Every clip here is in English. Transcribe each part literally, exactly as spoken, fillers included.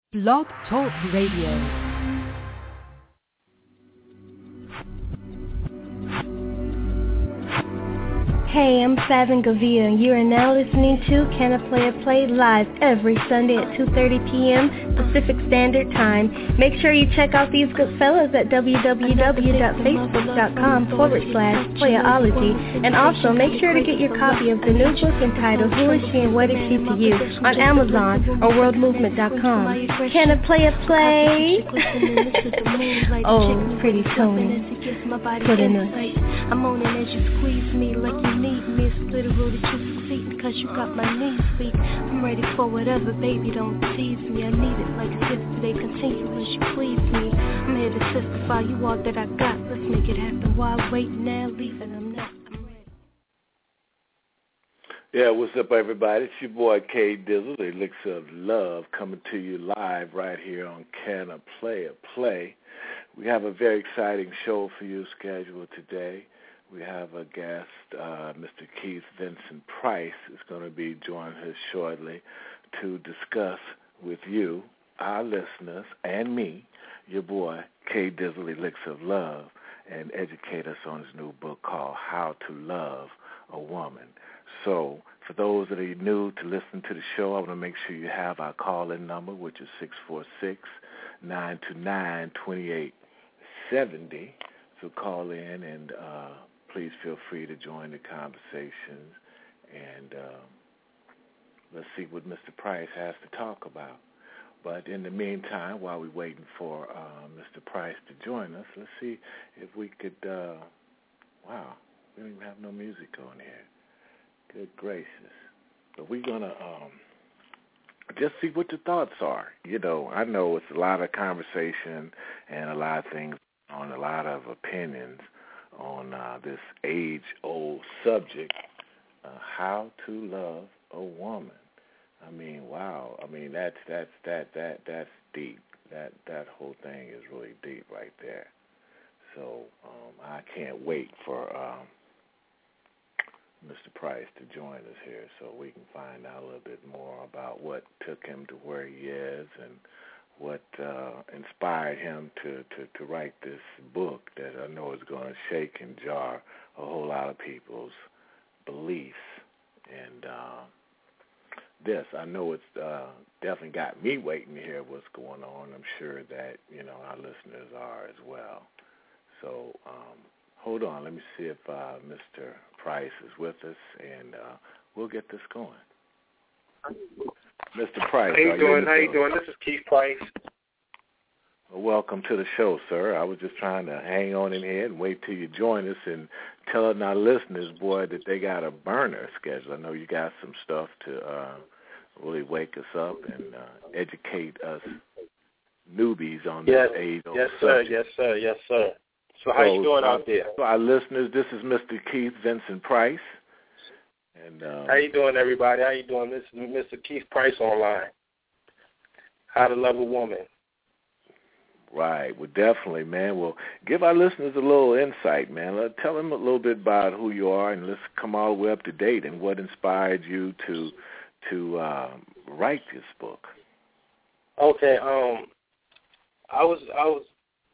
Blog Talk Radio. Hey, I'm Savin Gavia, and you are now listening to Can I Play a Play live every Sunday at two thirty p.m. Pacific Standard Time. Make sure you check out these good fellas at www.facebook.com forward slash playerology. And also, make sure to get your copy of the new book entitled Who Is She and What Is She to You on Amazon or world movement dot com. Can I Play a Play? Oh, pretty Tony. Put in a... I'm on it as you squeeze me like you need me. It's literal that you succeed because you got my knees weak. I'm ready for whatever, baby, don't tease me. I need it like yesterday, continuous, you please me. I'm here to testify you all that I got. Let's make it happen. Why wait now, leaving, I'm not, I'm ready. Yeah, what's up, everybody? It's your boy K Dizzle, the Elixir of Love, coming to you live right here on Can I Play a Play. We have a very exciting show for you scheduled today. We have a guest, uh, Mister Keith Vincent Price, is going to be joining us shortly to discuss with you, our listeners, and me, your boy, K Dizzle, Elixir of Love, and educate us on his new book called How to Love a Woman. So for those that are new to listen to the show, I want to make sure you have our call-in number, which is six four six, nine two nine, two eight seven zero. So call in and uh, please feel free to join the conversations, and uh, let's see what Mister Price has to talk about. But in the meantime, while we're waiting for uh, Mister Price to join us, let's see if we could, uh, wow, we don't even have no music on here. Good gracious. But we're going to um, just see what your thoughts are. You know, I know it's a lot of conversation and a lot of things on, a lot of opinions on uh, this age-old subject, uh, how to love a woman. I mean, wow. I mean, that's that's that that that's deep. That that whole thing is really deep right there. So um, I can't wait for um, Mister Price to join us here so we can find out a little bit more about what took him to where he is and what uh, inspired him to, to, to write this book that I know is going to shake and jar a whole lot of people's beliefs. And uh, this, I know it's uh, definitely got me waiting to hear what's going on. I'm sure that, you know, our listeners are as well. So um, hold on. Let me see if uh, Mister Price is with us, and uh, we'll get this going. Mister Price, how you are doing? You how you doing? This is Keith Price. Well, welcome to the show, sir. I was just trying to hang on in here and wait till you join us and telling our listeners, boy, that they got a burner schedule. I know you got some stuff to uh, really wake us up and uh, educate us newbies on yes, this age. Yes, sir. Yes, sir. Yes, sir. So how so, you doing uh, out there? For our listeners, this is Mister Keith Vincent Price. And um, how you doing, everybody? How you doing? This is Mister Keith Price online. How to Love a Woman. Right. Well, definitely, man. Well, give our listeners a little insight, man. Let, tell them a little bit about who you are, and let's come all the way up to date and what inspired you to to uh, write this book. Okay. Um, I was I was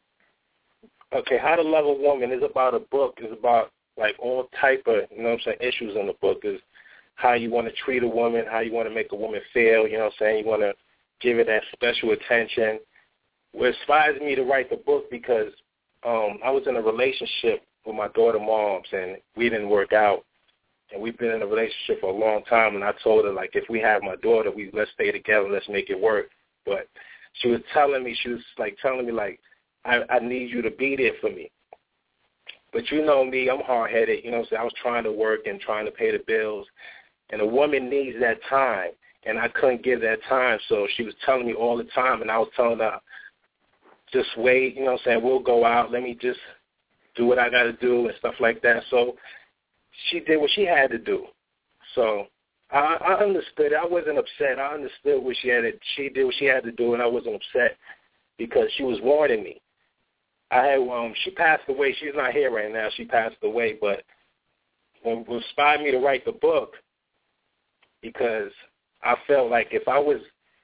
okay. How to Love a Woman is about a book. Is about like all type of, you know what I'm saying, issues in the book is how you want to treat a woman, how you want to make a woman feel, you know what I'm saying, you want to give her that special attention. What inspires me to write the book because um, I was in a relationship with my daughter moms, and we didn't work out, and we've been in a relationship for a long time, and I told her, like, if we have my daughter, we let's stay together, let's make it work. But she was telling me, she was, like, telling me, like, I, I need you to be there for me. But you know me, I'm hard-headed, you know what I'm saying? I was trying to work and trying to pay the bills, and a woman needs that time, and I couldn't give that time, so she was telling me all the time, and I was telling her, just wait, you know what I'm saying, we'll go out, let me just do what I got to do and stuff like that. So she did what she had to do. So I, I understood it. I wasn't upset. I understood what she had to, she did what she had to do, and I wasn't upset because she was warning me. I had um she passed away. She's not here right now. She passed away, but what inspired me to write the book because I felt like if I was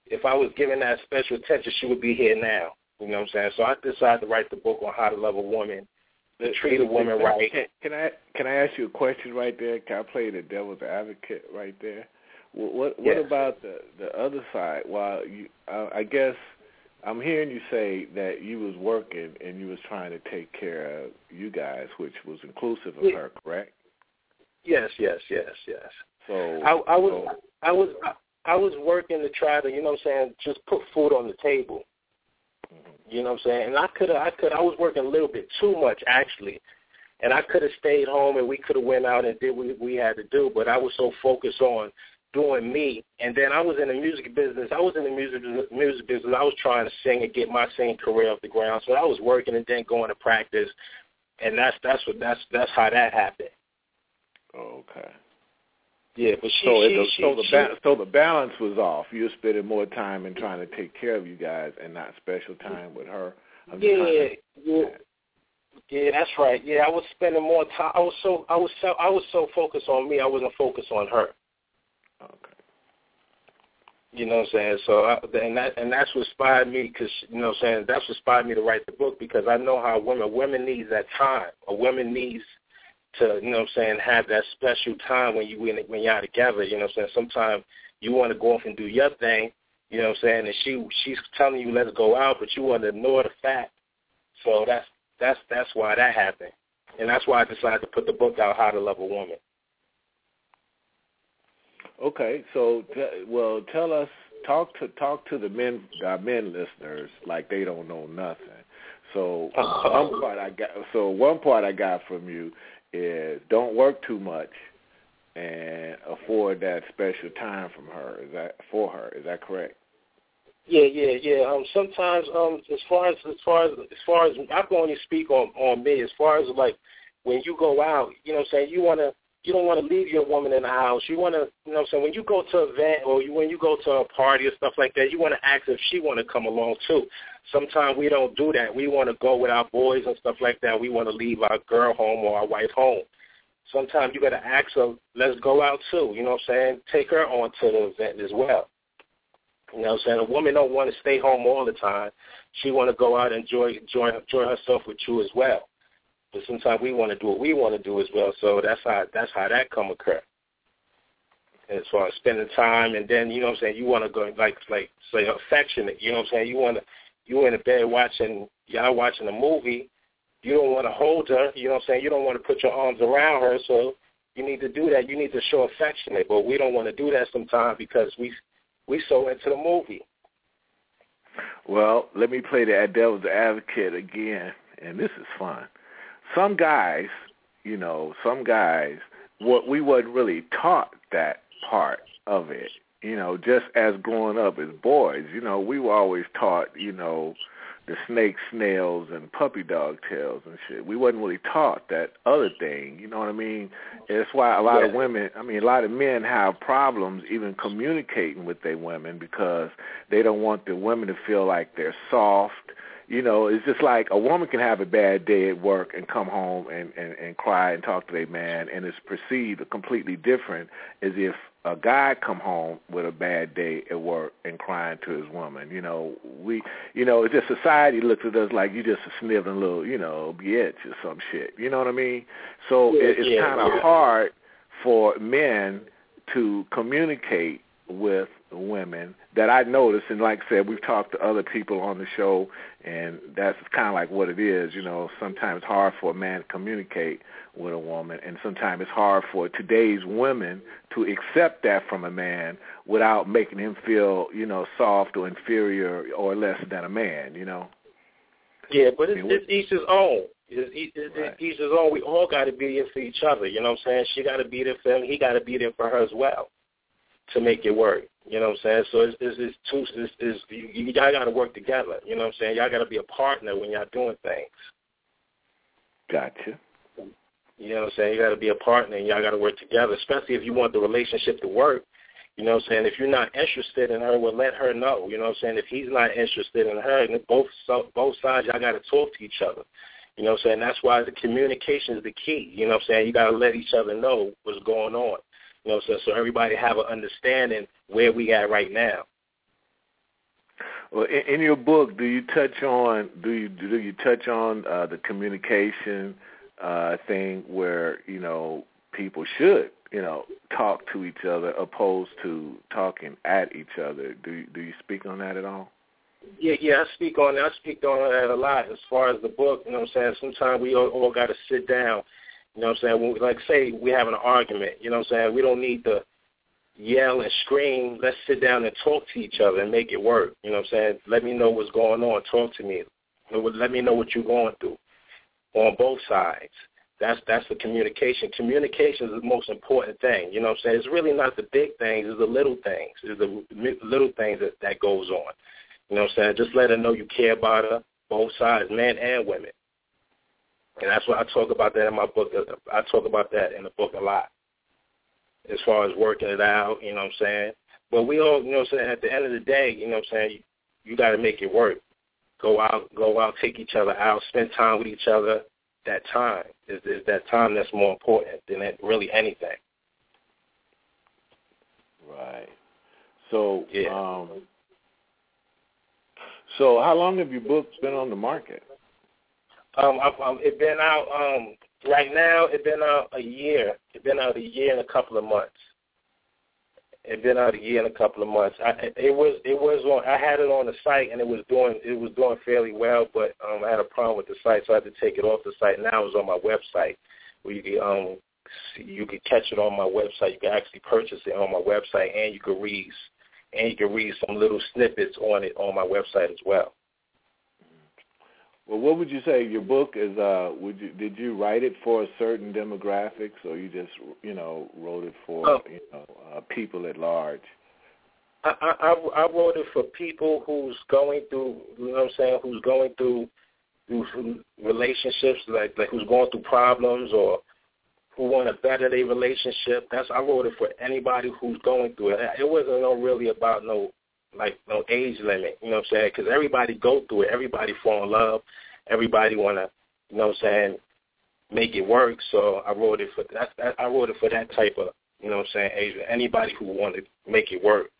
if I was giving that special attention, she would be here now. You know what I'm saying? So I decided to write the book on how to love a woman, to treat a woman right. Can, can I can I ask you a question right there? Can I play the devil's advocate right there? What what, yes. what about the the other side? While you, uh, I guess I'm hearing you say that you was working and you was trying to take care of you guys, which was inclusive of yeah. her, correct? Yes, yes, yes, yes. So I, I was so, I was I, I was working to try to, you know what I'm saying, just put food on the table. You know what I'm saying? And I could I could I was working a little bit too much actually. And I could have stayed home and we could have went out and did what we had to do, but I was so focused on doing me. And then I was in the music business. I was in the music music business. I was trying to sing and get my singing career off the ground. So I was working and then going to practice. And that's that's what that's that's how that happened. Okay. Yeah, but she, so, she, it, she, so the she, ba- so the balance was off. You were spending more time in trying to take care of you guys and not special time with her. I'm yeah, to, yeah, yeah. That's right. Yeah, I was spending more time. I was so I was so I was so focused on me. I wasn't focused on her. Okay. You know what I'm saying? So I, and that and that's what inspired me because you know what I'm saying that's what inspired me to write the book because I know how women women needs that time. A woman needs to, you know what I'm saying, have that special time when you when, when y'all together, you know what I'm saying? Sometimes you want to go off and do your thing, you know what I'm saying, and she she's telling you let's go out, but you want to ignore the fact. So that's that's that's why that happened. And that's why I decided to put the book out, How to Love a Woman. Okay, so t- well, tell us, talk to talk to the men, our men listeners, like they don't know nothing. So one part I got, so one part I got from you is don't work too much and afford that special time from her. Is that for her? Is that correct? Yeah, yeah, yeah. Um, sometimes, um, as far as as far as as far as I can only speak on on me. As far as like when you go out, you know what I'm saying, you wanna. You don't want to leave your woman in the house. You want to, you know what I'm saying, when you go to an event or you, when you go to a party or stuff like that, you want to ask if she want to come along too. Sometimes we don't do that. We want to go with our boys and stuff like that. We want to leave our girl home or our wife home. Sometimes you got to ask her, let's go out too. You know what I'm saying? Take her on to the event as well. You know what I'm saying? A woman don't want to stay home all the time. She want to go out and enjoy, enjoy, enjoy herself with you as well. But sometimes we want to do what we want to do as well. So that's how that's how that come occur. As far as spending time, and then you know what I'm saying, you want to go like like say affectionate. You know what I'm saying? You want to you in the bed watching y'all watching a movie. You don't want to hold her. You know what I'm saying? You don't want to put your arms around her. So you need to do that. You need to show affectionate. But we don't want to do that sometimes because we we so into the movie. Well, let me play the devil's advocate again, and this is fun. Some guys, you know, some guys, what we wasn't really taught that part of it. You know, just as growing up as boys, you know, we were always taught, you know, the snake, snails, and puppy dog tails and shit. We wasn't really taught that other thing, you know what I mean? That's why a lot yeah. of women, I mean, a lot of men have problems even communicating with their women because they don't want the women to feel like they're soft. You know, it's just like a woman can have a bad day at work and come home and, and, and cry and talk to their man, and it's perceived completely different as if a guy come home with a bad day at work and crying to his woman. You know, we, you know, it's just society looks at us like you just a sniveling little, you know, bitch or some shit. You know what I mean? So yeah, it, it's yeah, kind of yeah. hard for men to communicate with women that I noticed, and like I said, we've talked to other people on the show, and that's kind of like what it is. You know, sometimes it's hard for a man to communicate with a woman, and sometimes it's hard for today's women to accept that from a man without making him feel, you know, soft or inferior or less than a man, you know. Yeah, but it's, I mean, it's each his own. It's, it's, it's right. each his own. We all got to be there for each other, you know what I'm saying? She got to be there for him. He got to be there for her as well to make it work. You know what I'm saying? So it's, it's, it's two, it's, it's, you, y'all got to work together. You know what I'm saying? Y'all got to be a partner when y'all doing things. Gotcha. You know what I'm saying? You got to be a partner and y'all got to work together, especially if you want the relationship to work. You know what I'm saying? If you're not interested in her, well, let her know. You know what I'm saying? If he's not interested in her, and both both sides, y'all got to talk to each other. You know what I'm saying? That's why the communication is the key. You know what I'm saying? You got to let each other know what's going on. You know what I'm saying? So everybody have an understanding where we at right now. Well, in, in your book, do you touch on do you do you touch on uh, the communication uh, thing where you know people should you know talk to each other opposed to talking at each other? Do you, do you speak on that at all? Yeah, yeah, I speak on that. I speak on that a lot as far as the book. You know what I'm saying? Sometimes we all, all got to sit down. You know what I'm saying? When we, like, say we have an argument. You know what I'm saying? We don't need to yell and scream. Let's sit down and talk to each other and make it work. You know what I'm saying? Let me know what's going on. Talk to me. Let me know what you're going through on both sides. That's that's the communication. Communication is the most important thing. You know what I'm saying? It's really not the big things. It's the little things. It's the little things that, that goes on. You know what I'm saying? Just let her know you care about her, both sides, men and women. And that's what I talk about that in my book. I talk about that in the book a lot as far as working it out, you know what I'm saying? But we all, you know what I'm saying, at the end of the day, you know what I'm saying, you, you got to make it work. Go out, go out, take each other out, spend time with each other. That time is, is that time that's more important than really anything. Right. So, yeah. um, so how long have your books been on the market? Um, I, um, it's been out. Um, right now, it's been out a year. It's been out a year and a couple of months. It's been out a year and a couple of months. I, it was, it was on. I had it on the site, and it was doing, it was doing fairly well. But um, I had a problem with the site, so I had to take it off the site. Now it's on my website, where you can, um, see, you can catch it on my website. You can actually purchase it on my website, and you can read, and you can read some little snippets on it on my website as well. Well, what would you say your book is? Uh, would you did you write it for a certain demographics, or you just you know wrote it for oh. you know uh, people at large? I, I I wrote it for people who's going through, you know what I'm saying, who's going through, through relationships, like like who's going through problems or who want to better their relationship. That's I wrote it for anybody who's going through it. It wasn't no really about no. like no age limit, you know what I'm saying? Because everybody go through it. Everybody fall in love. Everybody want to, you know what I'm saying, make it work. So I wrote it for that. I wrote it for that type of, you know what I'm saying, age. Anybody who want to make it work.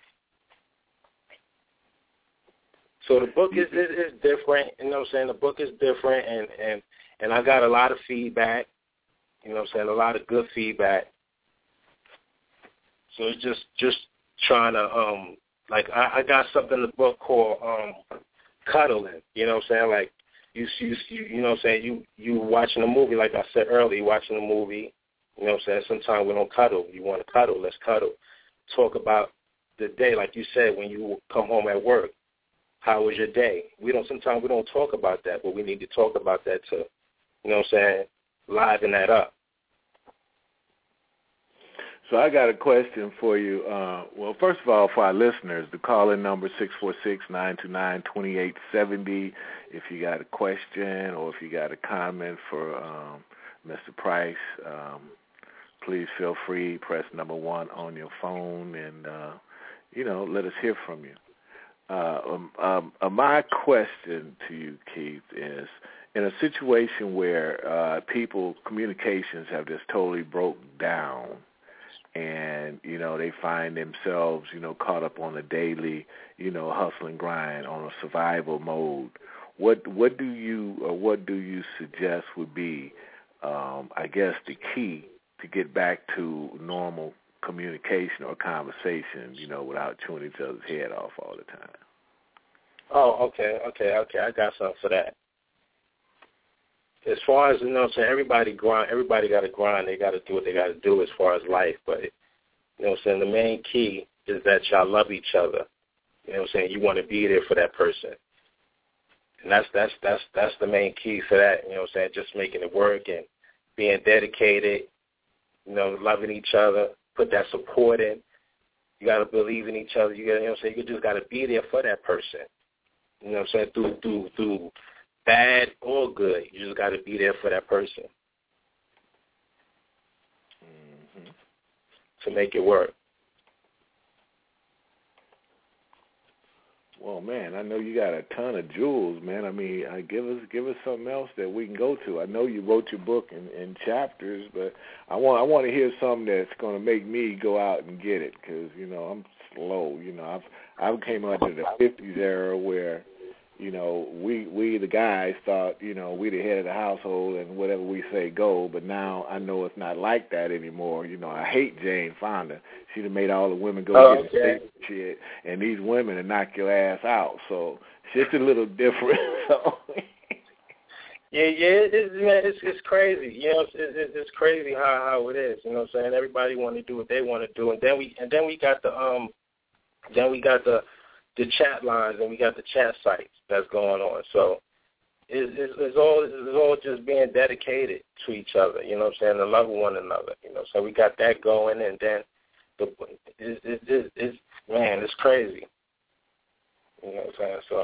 So the book is, is is different, you know what I'm saying? The book is different, and, and, and I got a lot of feedback, you know what I'm saying, a lot of good feedback. So it's just, just trying to, um, like, I, I got something in the book called um, cuddling. You know what I'm saying? Like, you, you, you know what I'm saying? You, you watching a movie, like I said earlier, watching a movie. You know what I'm saying? Sometimes we don't cuddle. You want to cuddle, let's cuddle. Talk about the day, like you said, when you come home at work. How was your day? We don't. Sometimes we don't talk about that, but we need to talk about that to, you know what I'm saying, liven that up. So I got a question for you. Uh, well, first of all, for our listeners, the call-in number six four six, nine two nine, two eight seven zero. If you got a question or if you got a comment for um, Mister Price, um, please feel free. Press number one on your phone and, uh, you know, let us hear from you. Uh, um, um, uh, my question to you, Keith, is in a situation where uh, people, communications have just totally broke down, and, you know, they find themselves, you know, caught up on a daily, you know, hustle and grind on a survival mode. What what do you or what do you suggest would be, um, I guess, the key to get back to normal communication or conversation, you know, without chewing each other's head off all the time? Oh, okay, okay, okay. I got something for that. As far as, you know what I'm saying, everybody grind, everybody got to grind. They got to do what they got to do as far as life. But, you know what I'm saying, the main key is that y'all love each other. You know what I'm saying? You want to be there for that person. And that's that's that's that's the main key for that, you know what I'm saying, just making it work and being dedicated, you know, loving each other, put that support in. You got to believe in each other. You got, you know what I'm saying, you just got to be there for that person. You know what I'm saying, through, through, through bad or good. You just got to be there for that person mm-hmm. to make it work. Well, man, I know you got a ton of jewels, man. I mean, uh, give us give us something else that we can go to. I know you wrote your book in, in chapters, but I want I want to hear something that's going to make me go out and get it, because, you know, I'm slow. You know, I've I came up to the fifties era where, you know, we we the guys thought, you know, we the head of the household and whatever we say go. But now I know it's not like that anymore. You know, I hate Jane Fonda. She'd have made all the women go oh, get okay. the shit, and these women will knock your ass out. So shit's a little different. So. Yeah, yeah, it's man, it's it's crazy. You know, it's, it's it's crazy how how it is. You know what I'm saying? Everybody want to do what they want to do, and then we and then we got the um, then we got the the chat lines and we got the chat sites that's going on. So it's it's, it's all it's all just being dedicated to each other. You know what I'm saying? To love one another. You know, so we got that going, and then the it's it's, it's, it's man, it's crazy. You know what I'm saying? So.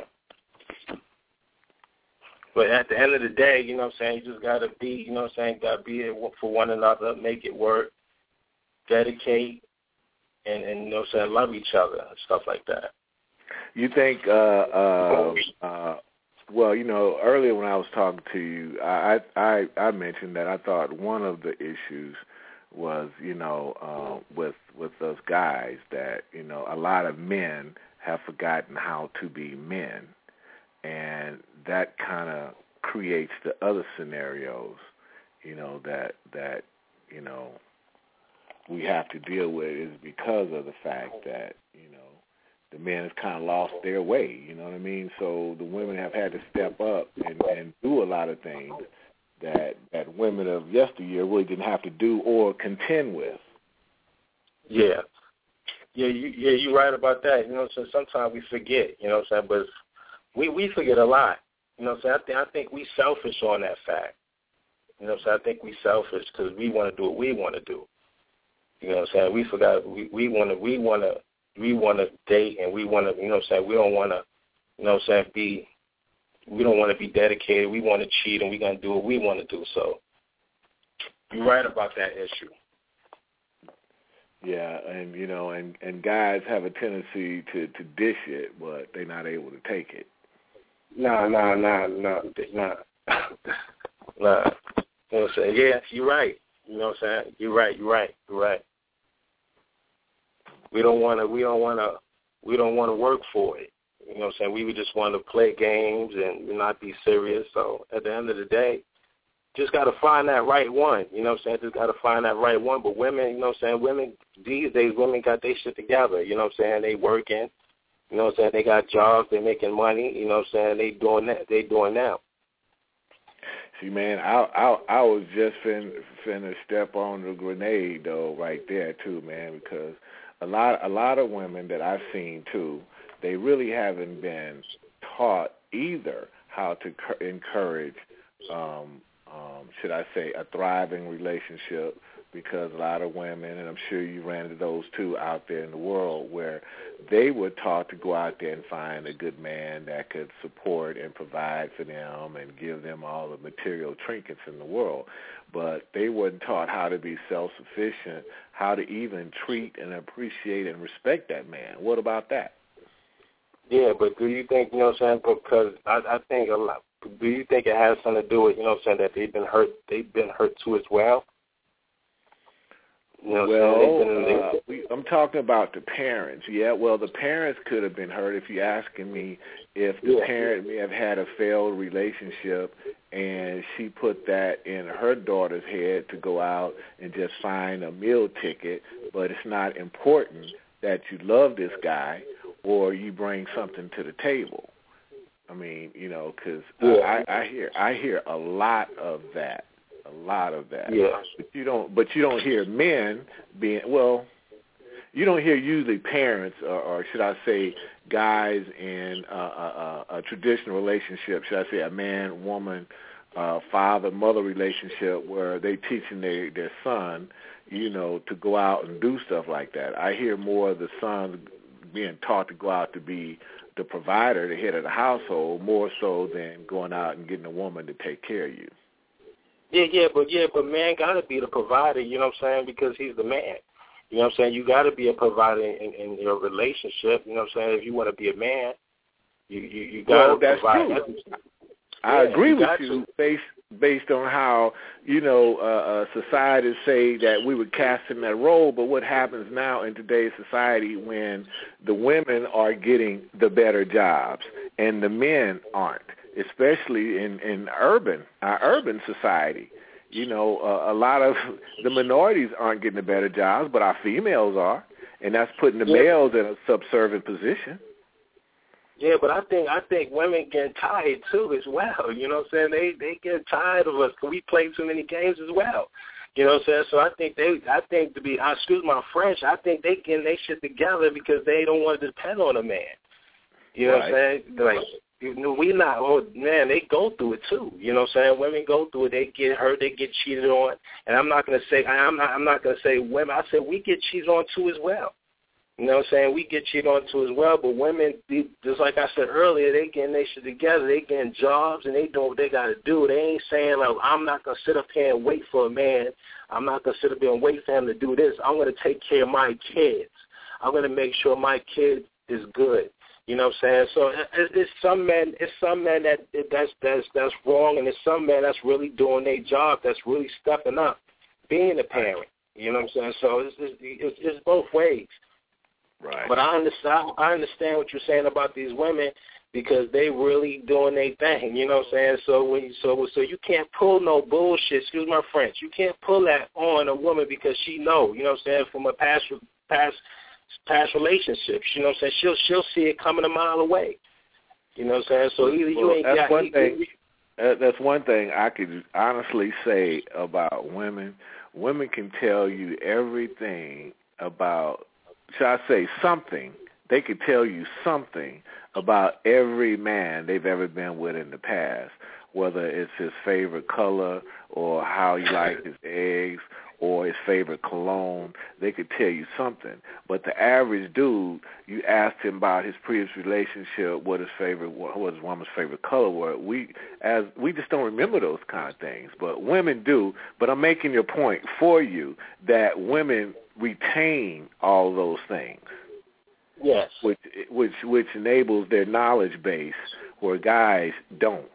But at the end of the day, you know what I'm saying, you just got to be, you know what I'm saying, got to be it for one another, make it work, dedicate, and, and you know what I'm saying, love each other and stuff like that. You think, uh, uh, uh, well, you know, earlier when I was talking to you, I, I, I mentioned that I thought one of the issues was, you know, uh, with with those guys that, you know, a lot of men have forgotten how to be men. And that kind of creates the other scenarios, you know, that, that, you know, we have to deal with is because of the fact that, you know, the men have kind of lost their way, you know what I mean? So the women have had to step up and, and do a lot of things that, that women of yesteryear really didn't have to do or contend with. Yeah. Yeah, you, yeah, you're right about that. You know, so sometimes we forget, you know what I'm saying, but We we forget a lot, you know. So I think I think we selfish on that fact, you know. So I think we selfish because we want to do what we want to do, you know. What I'm saying we forgot we we want to we want to we want to date and we want to, you know. What I'm saying we don't want to, you know. What I'm saying be we don't want to be dedicated. We want to cheat and we're gonna do what we want to do. So you're right about that issue. Yeah, and you know, and, and guys have a tendency to, to dish it, but they're not able to take it. No, no, no, no, no, no. You know what I'm saying? Yeah, you're right. You know what I'm saying? You're right. You're right. You're right. We don't want to. We don't want to. We don't want to work for it. You know what I'm saying? We would just want to play games and not be serious. So at the end of the day, just got to find that right one. You know what I'm saying? Just got to find that right one. But women, you know what I'm saying? Women these days, women got their shit together. You know what I'm saying? They working. You know what I'm saying? They got jobs. They making money. You know what I'm saying? They doing that. They doing that. See, man, I I I was just fin finna step on the grenade though, right there too, man, because a lot a lot of women that I've seen too, they really haven't been taught either how to encourage, um, um, should I say, a thriving relationship. Because a lot of women, and I'm sure you ran into those too out there in the world, where they were taught to go out there and find a good man that could support and provide for them and give them all the material trinkets in the world. But they weren't taught how to be self-sufficient, how to even treat and appreciate and respect that man. What about that? Yeah, but do you think, you know what I'm saying, because I, I think a lot, do you think it has something to do with, you know what I'm saying, that they've been hurt, they've been hurt too as well? You know, well, uh, we, I'm talking about the parents. Yeah, well, the parents could have been hurt. If you're asking me if the yeah. parent may have had a failed relationship and she put that in her daughter's head to go out and just find a meal ticket, but it's not important that you love this guy or you bring something to the table. I mean, you know, because yeah. I, I hear I hear a lot of that. A lot of that, yeah. But you don't. But you don't hear men being well. You don't hear usually parents, or, or should I say, guys in uh, a, a, a traditional relationship. Should I say a man, woman, uh, father, mother relationship where they teaching their their son, you know, to go out and do stuff like that. I hear more of the son being taught to go out to be the provider, the head of the household, more so than going out and getting a woman to take care of you. Yeah, yeah, but yeah, but man gotta be the provider, you know what I'm saying, because he's the man. You know what I'm saying? You gotta be a provider in, in your relationship, you know what I'm saying? If you want to be a man, you you, you gotta well, that's provide. True. I yeah, agree you with got you to. based based on how, you know, uh, uh, societies say that we would cast in that role, but what happens now in today's society when the women are getting the better jobs and the men aren't, especially in, in urban, our urban society. You know, uh, a lot of the minorities aren't getting the better jobs, but our females are, and that's putting the yeah. males in a subservient position. Yeah, but I think I think women get tired too as well. You know what I'm saying? They they get tired of us because we play too many games as well. You know what I'm saying? So I think they I think to be I excuse my French, I think they getting they shit together because they don't want to depend on a man. You know right. what I'm saying? Like you know, we not oh man, they go through it too. You know what I'm saying? Women go through it, they get hurt, they get cheated on. And I'm not gonna say I'm not I'm not gonna say women, I said we get cheated on too as well. You know what I'm saying? We get cheated on too as well, but women, just like I said earlier, they getting their shit together. They getting jobs, and they doing what they got to do. They ain't saying, like, I'm not going to sit up here and wait for a man. I'm not going to sit up here and wait for him to do this. I'm going to take care of my kids. I'm going to make sure my kid is good. You know what I'm saying? So it's, it's some men, it's some men that that's that's that's wrong, and it's some men that's really doing their job, that's really stepping up, being a parent. You know what I'm saying? So it's it's, it's, it's both ways. Right. But I understand. I understand what you're saying about these women because they really doing their thing. You know what I'm saying? So when you, so so you can't pull no bullshit. Excuse my French. You can't pull that on a woman because she know. You know what I'm saying? From a past past past relationships. You know what I'm saying? She'll she'll see it coming a mile away. You know what I'm saying? So either you well, ain't that's got. One he, thing, he, uh, that's one thing I could honestly say about women. Women can tell you everything about. Should I say something? They could tell you something about every man they've ever been with in the past, whether it's his favorite color or how he likes his eggs or his favorite cologne. They could tell you something. But the average dude, you asked him about his previous relationship, what his favorite, what his woman's favorite color were. We as we just don't remember those kind of things. But women do. But I'm making your point for you that women retain all those things. Yes. Which which which enables their knowledge base where guys don't.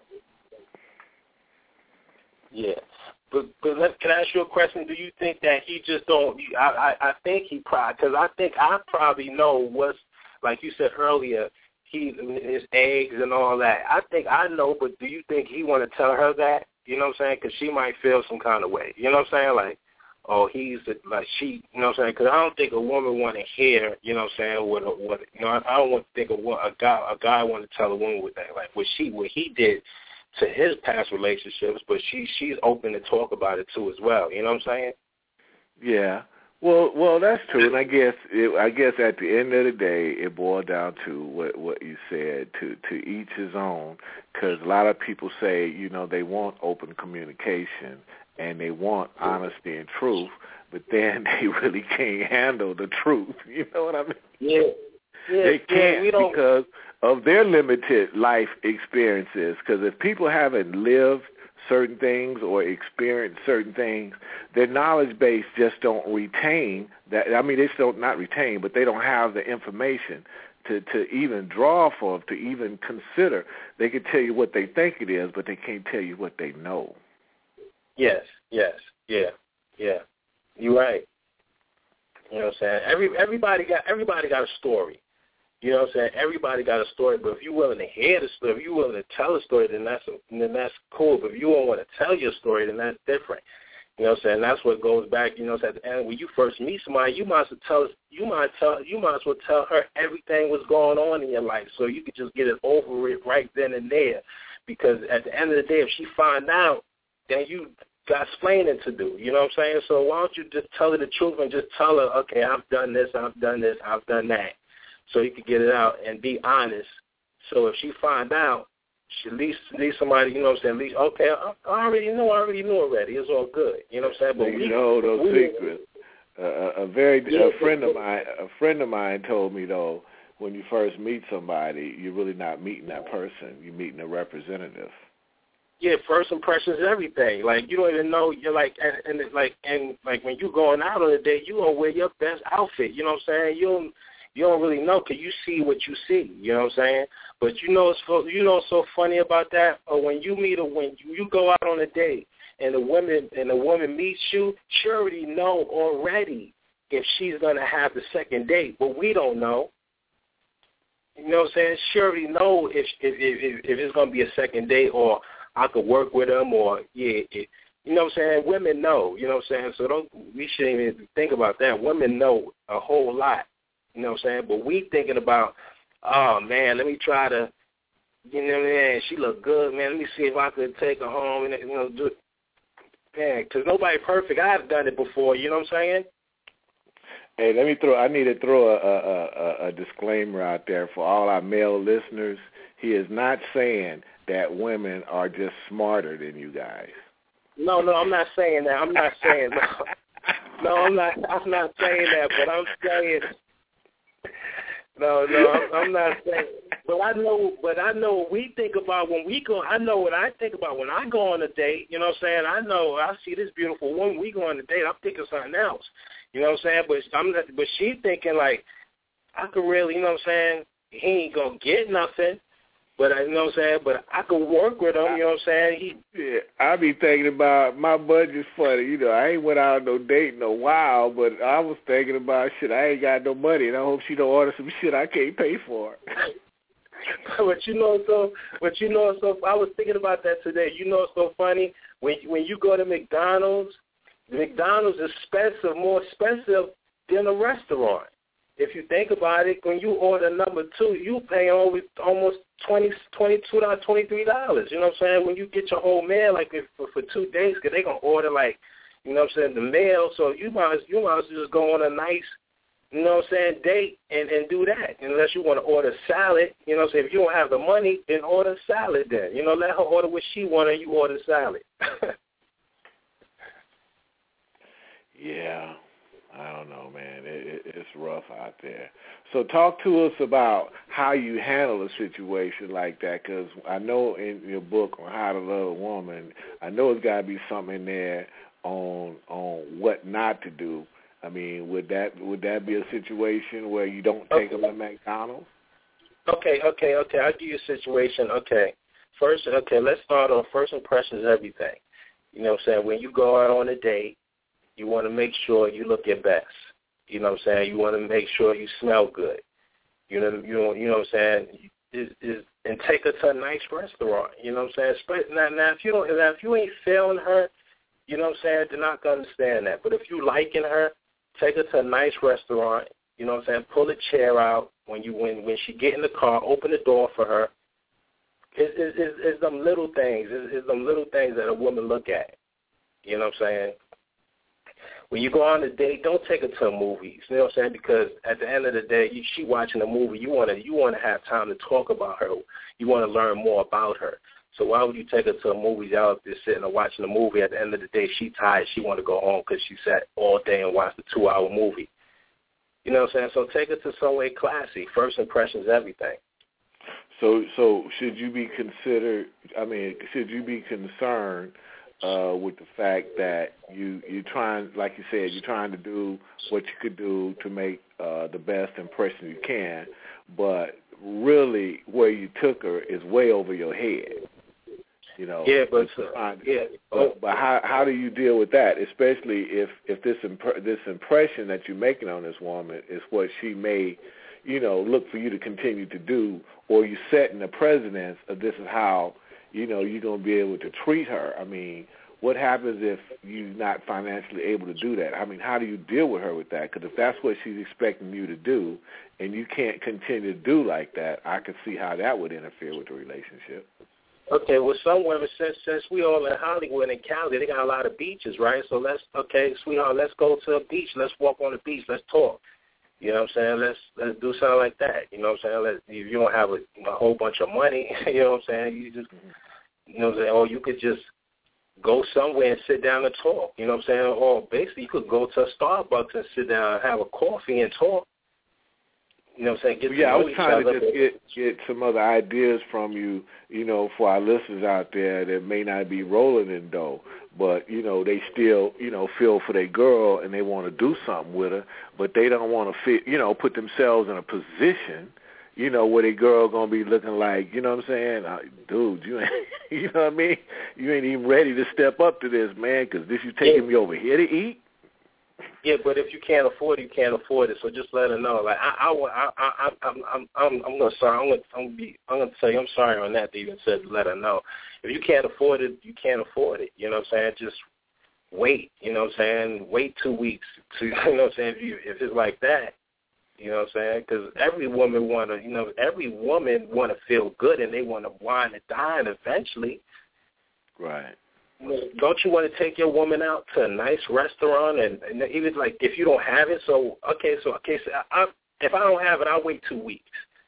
Yeah. But but let, can I ask you a question? Do you think that he just don't? I I, I think he probably because I think I probably know what's like you said earlier. He his eggs and all that. I think I know, but do you think he want to tell her that? You know what I'm saying? Because she might feel some kind of way. You know what I'm saying? Like. Oh, he's like she, you know what I'm saying? Because I don't think a woman want to hear, you know what I'm saying? What, what, you know, I don't want to think a, a guy, a guy want to tell a woman what that, like what she, what he did to his past relationships, but she, she's open to talk about it too as well. You know what I'm saying? Yeah. Well, well, that's true, and I guess, it, I guess at the end of the day, it boiled down to what what you said, to to each his own. Because a lot of people say, you know, they want open communication. And they want honesty and truth, but then they really can't handle the truth. You know what I mean? Yeah. yeah they can't yeah, because of their limited life experiences. Because if people haven't lived certain things or experienced certain things, their knowledge base just don't retain that. I mean, they still not retain, but they don't have the information to, to even draw from, to even consider. They can tell you what they think it is, but they can't tell you what they know. Yes, yes, yeah, yeah. You're right. You know what I'm saying? Every everybody got everybody got a story. You know what I'm saying? Everybody got a story, but if you're willing to hear the story, if you're willing to tell a story, then that's then that's cool. But if you don't want to tell your story, then that's different. You know what I'm saying? That's what goes back. You know, at the end when you first meet somebody, you might as well tell you might tell you might as well tell her everything what's going on in your life, so you could just get it over it right then and there. Because at the end of the day, if she find out, then you got explaining to do, you know what I'm saying? So why don't you just tell her the truth and just tell her, okay, I've done this, I've done this, I've done that, so you can get it out and be honest. So if she find out, she at least, at least somebody, you know what I'm saying, at least, okay, I, I already know, I already knew already. It's all good, you know what I'm saying? But you we, know those we, secrets. Uh, a very yeah, a friend of mine, a friend of mine told me though, when you first meet somebody, you're really not meeting that person. You're meeting a representative. Yeah, first impressions is everything. Like you don't even know you're like and, and like and like when you going out on a date, you gonna wear your best outfit. You know what I'm saying? You don't You don't really know because you see what you see. You know what I'm saying? But you know, it's so, you know what's so funny about that? Or when you meet a when you go out on a date and the woman and the woman meets you, she already know already if she's gonna have the second date, but we don't know. You know what I'm saying? She already know if if if, if it's gonna be a second date, or I could work with them, or yeah, it, you know what I'm saying? Women know. You know what I'm saying? So don't we shouldn't even think about that. Women know a whole lot. You know what I'm saying? But we thinking about, oh man, let me try to, you know, man, she look good, man. Let me see if I could take her home and you know do it. Man, because nobody perfect. I've done it before. You know what I'm saying? Hey, let me throw. I need to throw a, a, a, a disclaimer out there for all our male listeners. He is not saying that women are just smarter than you guys. No, no, I'm not saying that. I'm not saying no. No, I'm not. I'm not saying that. But I'm saying. No, no, I'm, I'm not saying. But I know. But I know what we think about when we go. I know what I think about when I go on a date. You know what I'm saying? I know. I see this beautiful woman. We go on a date. I'm thinking something else. You know what I'm saying? But I'm not, but she thinking like, I could really, you know what I'm saying? He ain't gonna get nothing, but I, you know what I'm saying? But I could work with him. You know what I'm saying? He, yeah, I be thinking about my budget's funny. You know, I ain't went out on no date in a while, but I was thinking about shit. I ain't got no money, and I hope she don't order some shit I can't pay for. But you know, so but you know, so I was thinking about that today. You know, it's so funny when when you go to McDonald's. McDonald's is expensive, more expensive than a restaurant. If you think about it, when you order number two, you pay always almost twenty, twenty-two dollars, twenty-three dollars. You know what I'm saying? When you get your whole meal, like if, for, for two days, because they're going to order, like, you know what I'm saying, the meal. So you might, you might as well just go on a nice, you know what I'm saying, date and, and do that. Unless you want to order salad. You know what I'm saying? If you don't have the money, then order salad then. You know, let her order what she wants and you order salad. Yeah, I don't know, man. It, it, it's rough out there. So talk to us about how you handle a situation like that, because I know in your book on How to Love a Woman, I know it's got to be something in there on on what not to do. I mean, would that would that be a situation where you don't take them to McDonald's? Okay, okay, okay. I'll give you a situation. Okay, first, okay, let's start on first impressions, everything. You know what I'm saying? When you go out on a date, you want to make sure you look your best. You know what I'm saying? You want to make sure you smell good. You know, you know, you know what I'm saying? Is, is and take her to a nice restaurant. You know what I'm saying? Now, now if you don't, now if you ain't feeling her, you know what I'm saying? They're not gonna understand that. But if you liking her, take her to a nice restaurant. You know what I'm saying? Pull a chair out when you when when she get in the car. Open the door for her. It's it's, it's, it's them little things. It's, it's them little things that a woman look at. You know what I'm saying? When you go on a date, don't take her to a movie. You know what I'm saying? Because at the end of the day, you, she watching a movie. You want to you want to have time to talk about her. You want to learn more about her. So why would you take her to a movie? Y'all just sitting and watching a movie. At the end of the day, she tired. She want to go home because she sat all day and watched a two-hour movie. You know what I'm saying? So take her to somewhere classy. First impressions, everything. So so should you be considered? I mean, should you be concerned? Uh, with the fact that you you're trying, like you said, you're trying to do what you could do to make uh, the best impression you can, but really where you took her is way over your head. You know. Yeah, but uh, yeah. But, but how how do you deal with that, especially if if this imp- this impression that you're making on this woman is what she may, you know, look for you to continue to do, or you setting the precedence of this is how, you know, you're going to be able to treat her. I mean, what happens if you're not financially able to do that? I mean, how do you deal with her with that? Because if that's what she's expecting you to do and you can't continue to do like that, I could see how that would interfere with the relationship. Okay, well, some women, since since we all in Hollywood and Cali, they got a lot of beaches, right? So let's, okay, sweetheart, let's go to a beach. Let's walk on the beach. Let's talk. You know what I'm saying? Let's let's do something like that. You know what I'm saying? Let, if you don't have a, a whole bunch of money, you know what I'm saying? You just, you know what I'm saying? Or you could just go somewhere and sit down and talk. You know what I'm saying? Or basically you could go to a Starbucks and sit down and have a coffee and talk. You know what I'm saying? Get yeah, to I know was each trying other. to just get get some other ideas from you, you know, for our listeners out there that may not be rolling in dough, but, you know, they still, you know, feel for their girl and they want to do something with her, but they don't want to fit, you know, put themselves in a position, you know, where their girl going to be looking like, you know what I'm saying? Uh, dude, you ain't, you know what I mean? You ain't even ready to step up to this, man, because this you taking yeah. me over here to eat? Yeah, but if you can't afford it, you can't afford it. So just let her know. Like I, I, I, I, I'm, I'm, I'm, I'm gonna sorry. I'm gonna, I'm gonna be, I'm gonna tell you, I'm sorry on that. That even said let her know. If you can't afford it, you can't afford it. You know what I'm saying? Just wait. You know what I'm saying? Wait two weeks. To, you know what I'm saying? If, you, if it's like that, you know what I'm saying? Because every woman wanna, you know, every woman wanna feel good and they wanna wine and dine eventually. Right. Don't you want to take your woman out to a nice restaurant and, and even like if you don't have it? So okay, so okay, so I, if I don't have it, I'll wait two weeks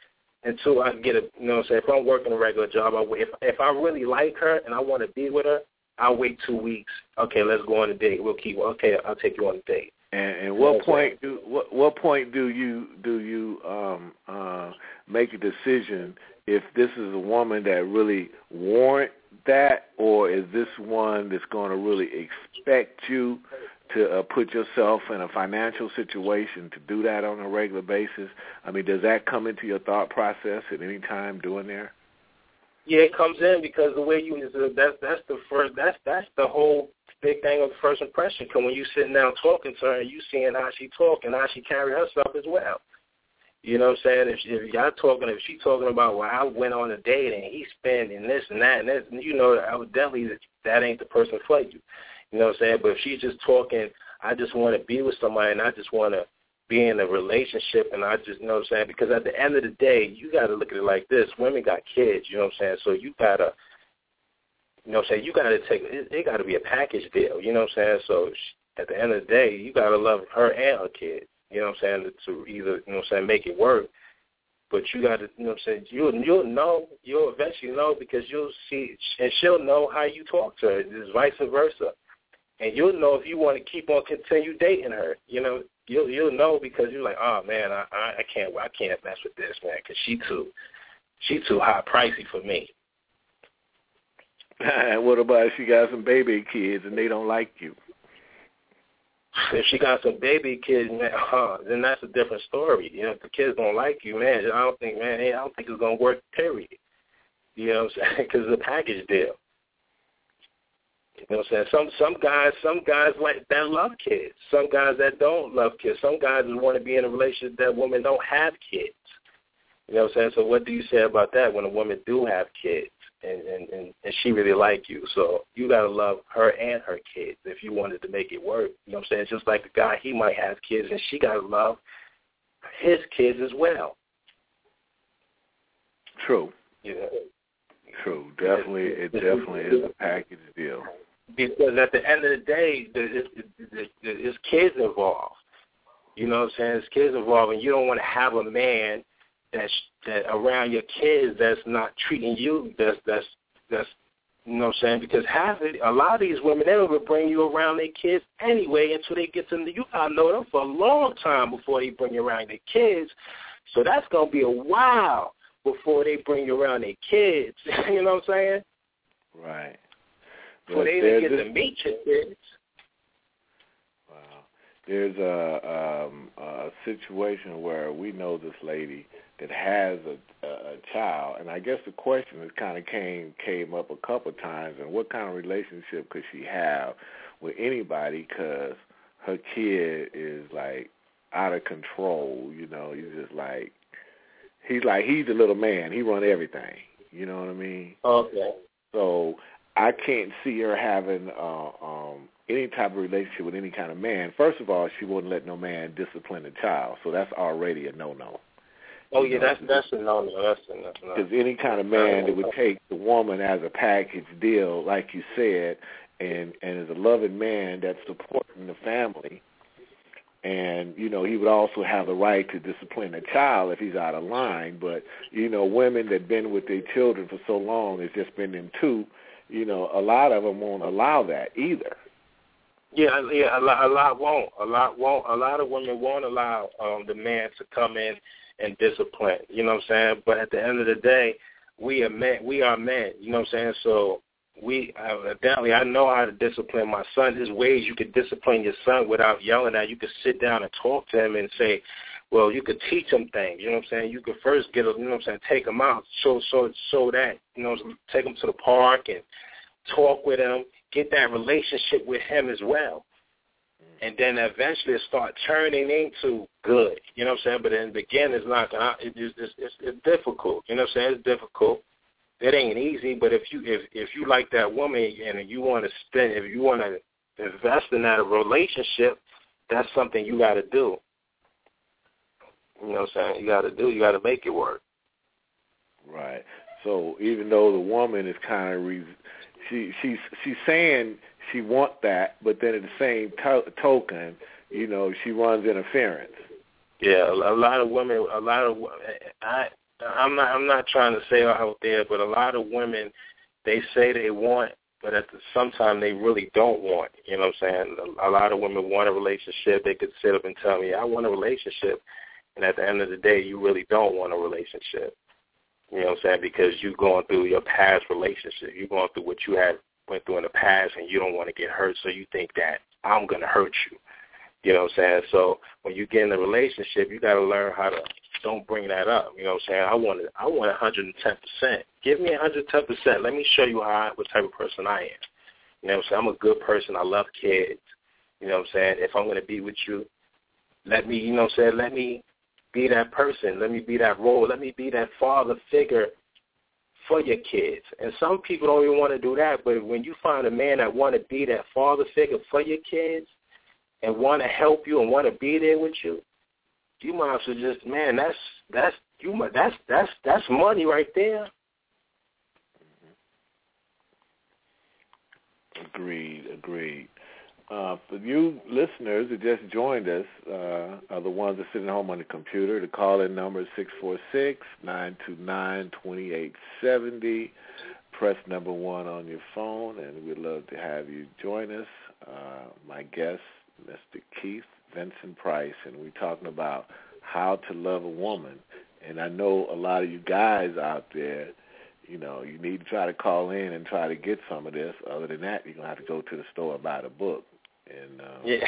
until I get a. You know what I'm saying? If I'm working a regular job, I wait. If if I really like her and I want to be with her, I'll wait two weeks. Okay, let's go on a date. We'll keep. Okay, I'll take you on a date. And, and what point do what what point do you do you um uh make a decision if this is a woman that really warrant that, or is this one that's going to really expect you to uh, put yourself in a financial situation to do that on a regular basis? I mean, does that come into your thought process at any time doing there? Yeah, it comes in because the way you is uh, that's that's the first that's that's the whole big thing of the first impression. Because when you sitting down talking to her, and you seeing how she talk and how she carry herself as well. You know what I'm saying? If, if y'all talking, if she talking about, well, I went on a date and he spent and this and that and this, you know, evidently that, that ain't the person for you. You know what I'm saying? But if she's just talking, I just want to be with somebody and I just want to be in a relationship and I just, you know what I'm saying? Because at the end of the day, you got to look at it like this. Women got kids, you know what I'm saying? So you got to, you know what I'm saying? You got to take, it, it got to be a package deal, you know what I'm saying? So at the end of the day, you got to love her and her kids. You know what I'm saying, to either, you know what I'm saying, make it work. But you got to, you know what I'm saying, you'll, you'll know, you'll eventually know because you'll see, and she'll know how you talk to her. It's vice versa. And you'll know if you want to keep on continue dating her. You know, you'll you'll know because you're like, oh, man, I, I can't I can't mess with this, man, because she too, she too high pricey for me. And what about if she got some baby kids and they don't like you? If she got some baby kids, man, huh, then that's a different story. You know, if the kids don't like you, man, I don't think, man, I don't think it's going to work, period. You know what I'm saying? Because it's a package deal. You know what I'm saying? Some some guys, some guys like that love kids. Some guys that don't love kids. Some guys want to be in a relationship that women don't have kids. You know what I'm saying? So what do you say about that when a woman do have kids? And, and, and, and she really like you. So you got to love her and her kids if you wanted to make it work. You know what I'm saying? Just like the guy, he might have kids, and she got to love his kids as well. True. You know? True. Definitely, it definitely is a package deal. Because at the end of the day, there's, there's kids involved. You know what I'm saying? There's kids involved, and you don't want to have a man that's that around your kids that's not treating you that's that's that's you know what I'm saying, because half of it, a lot of these women, they will bring you around their kids anyway until they get to them. You gotta know them for a long time before they bring you around their kids. So that's gonna be a while before they bring you around their kids. You know what I'm saying? Right. Before they even get to meet your kids. Wow. There's a um, a situation where we know this lady that has a, a child, and I guess the question that kind of came came up a couple of times, and what kind of relationship could she have with anybody? Because her kid is like out of control. You know, he's just like he's like he's the little man. He run everything. You know what I mean? Okay. So I can't see her having uh, um, any type of relationship with any kind of man. First of all, she wouldn't let no man discipline a child, so that's already a no-no. Oh, yeah, that's that's a no-no. That's a no-no. Because any kind of man that would take the woman as a package deal, like you said, and, and is a loving man that's supporting the family, and, you know, he would also have the right to discipline a child if he's out of line. But, you know, women that been with their children for so long, it's just been them two, you know, a lot of them won't allow that either. Yeah, yeah, a lot, a lot won't. A lot won't. A lot of women won't allow um, the man to come in and discipline. You know what I'm saying? But at the end of the day, we are men. We are men. You know what I'm saying? So we evidently, I know how to discipline my son. There's ways you could discipline your son without yelling at. You could sit down and talk to him and say, well, you could teach him things. You know what I'm saying? You could first get him. You know what I'm saying? Take him out, so so so that you know, take him to the park and talk with him. Get that relationship with him as well. And then eventually it start turning into good. You know what I'm saying? But in the beginning, it's not. It's, it's, it's, it's difficult. You know what I'm saying? It's difficult. It ain't easy. But if you if if you like that woman and you want to spend, if you want to invest in that relationship, that's something you got to do. You know what I'm saying? You got to do. You got to make it work. Right. So even though the woman is kind of re- she she's she's saying she want that, but then at the same to- token, you know, she runs interference. Yeah, a, a lot of women, a lot of I, I'm not, I'm not trying to say out there, but a lot of women, they say they want, but at the sometimes they really don't want. You know what I'm saying? A, a lot of women want a relationship. They could sit up and tell me, I want a relationship, and at the end of the day, you really don't want a relationship. You know what I'm saying? Because you're going through your past relationship. You're going through what you had went through in the past, and you don't want to get hurt, so you think that I'm going to hurt you. You know what I'm saying? So when you get in a relationship, you got to learn how to don't bring that up. You know what I'm saying? I want it, I want one hundred ten percent. Give me one hundred ten percent. Let me show you how I, what type of person I am. You know what I'm saying? I'm a good person. I love kids. You know what I'm saying? If I'm going to be with you, let me, you know what I'm saying, let me be that person. Let me be that role. Let me be that father figure for your kids. And some people don't even want to do that, but when you find a man that want to be that father figure for your kids and want to help you and want to be there with you, you might as well just, man, that's that's you might, that's that's that's money right there. Agreed, agreed. Uh, for you listeners who just joined us, uh, are the ones that sit at home on the computer. The call-in number is six four six, nine two nine, two eight seven zero. Press number one on your phone, and we'd love to have you join us. Uh, my guest, Mister Keith Vincent Price, and we're talking about how to love a woman. And I know a lot of you guys out there, you know, you need to try to call in and try to get some of this. Other than that, you're going to have to go to the store and buy the book. And um, yeah.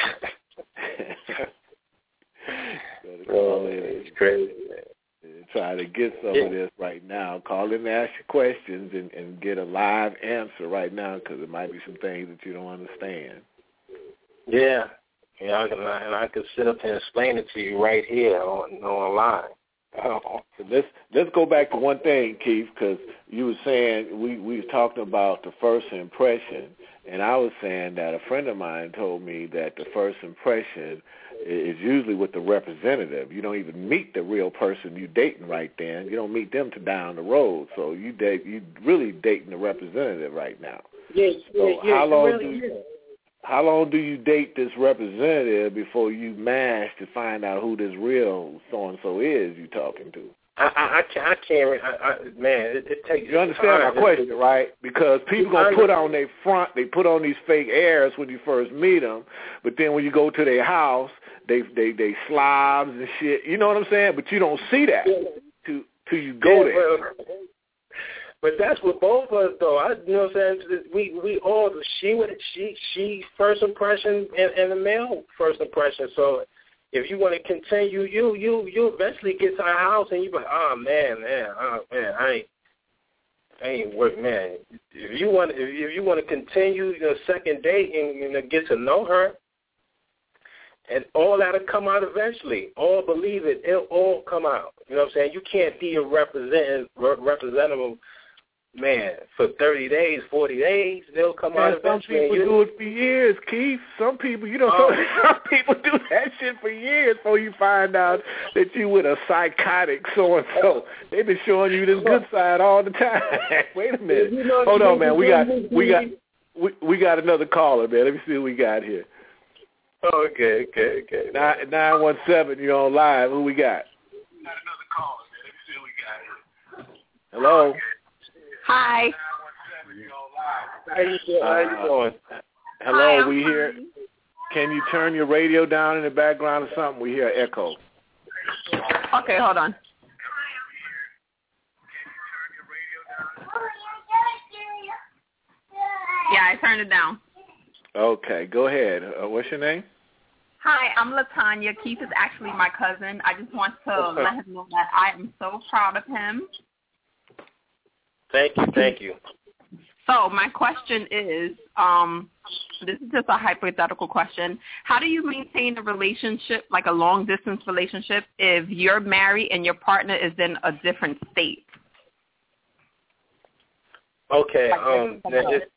so call in it's crazy, man. And try to get some yeah. of this right now. Call in and ask your questions and, and get a live answer right now, because there might be some things that you don't understand. Yeah. Yeah, I can, and I could sit up and explain it to you right here on online. Oh. So let's let's go back to one thing, Keith, because you were saying we we was talking about the first impression, and I was saying that a friend of mine told me that the first impression is usually with the representative. You don't even meet the real person you dating right then. You don't meet them to down the road. So you date you really dating the representative right now. Yeah, so yeah, yeah. How long really do you, is. How long do you date this representative before you mash to find out who this real so-and-so is you talking to? I, I, I can't, I can't I, I, man, it, it takes You understand time. my question, right? Because people going to put on their front, they put on these fake airs when you first meet them, but then when you go to their house, they they they slobs and shit. You know what I'm saying? But you don't see that till, till you go yeah, there. But, but that's what both of us, though. I, you know what I'm saying? We we all she would she she first impression and, and the male first impression. So if you want to continue, you you you eventually get to our house and you be like, oh man, man, oh man, I ain't I ain't work, man. If you want if you want to continue your second date and you know, get to know her, and all that'll come out eventually. All believe it, it'll all come out. You know what I'm saying? You can't be a representative representative. Man, for thirty days, forty days, they'll come Man, out eventually. Some people you... do it for years, Keith. Some people, you know, oh. some, some people do that shit for years before you find out that you with a psychotic so-and-so. They've been showing you this good side all the time. Wait a minute. You know, Hold on, man. We got, we got, we, we got another caller, man. Let me see what we got here. Oh, okay, okay, okay. Nine nine one seven. You're on live. Who we got? We got another caller, man. Let me see what we got here. Hello. Hi. How you doing? How you doing? Uh, hello, Hi, we hear. Can you turn your radio down in the background or something? We hear echo. Okay, hold on. Yeah, I turned it down. Okay, go ahead. Uh, what's your name? Hi, I'm LaTanya. Keith is actually my cousin. I just want to let him know that I am so proud of him. Thank you, thank you. So my question is, um, this is just a hypothetical question. How do you maintain a relationship, like a long-distance relationship, if you're married and your partner is in a different state? Okay, um, that, it,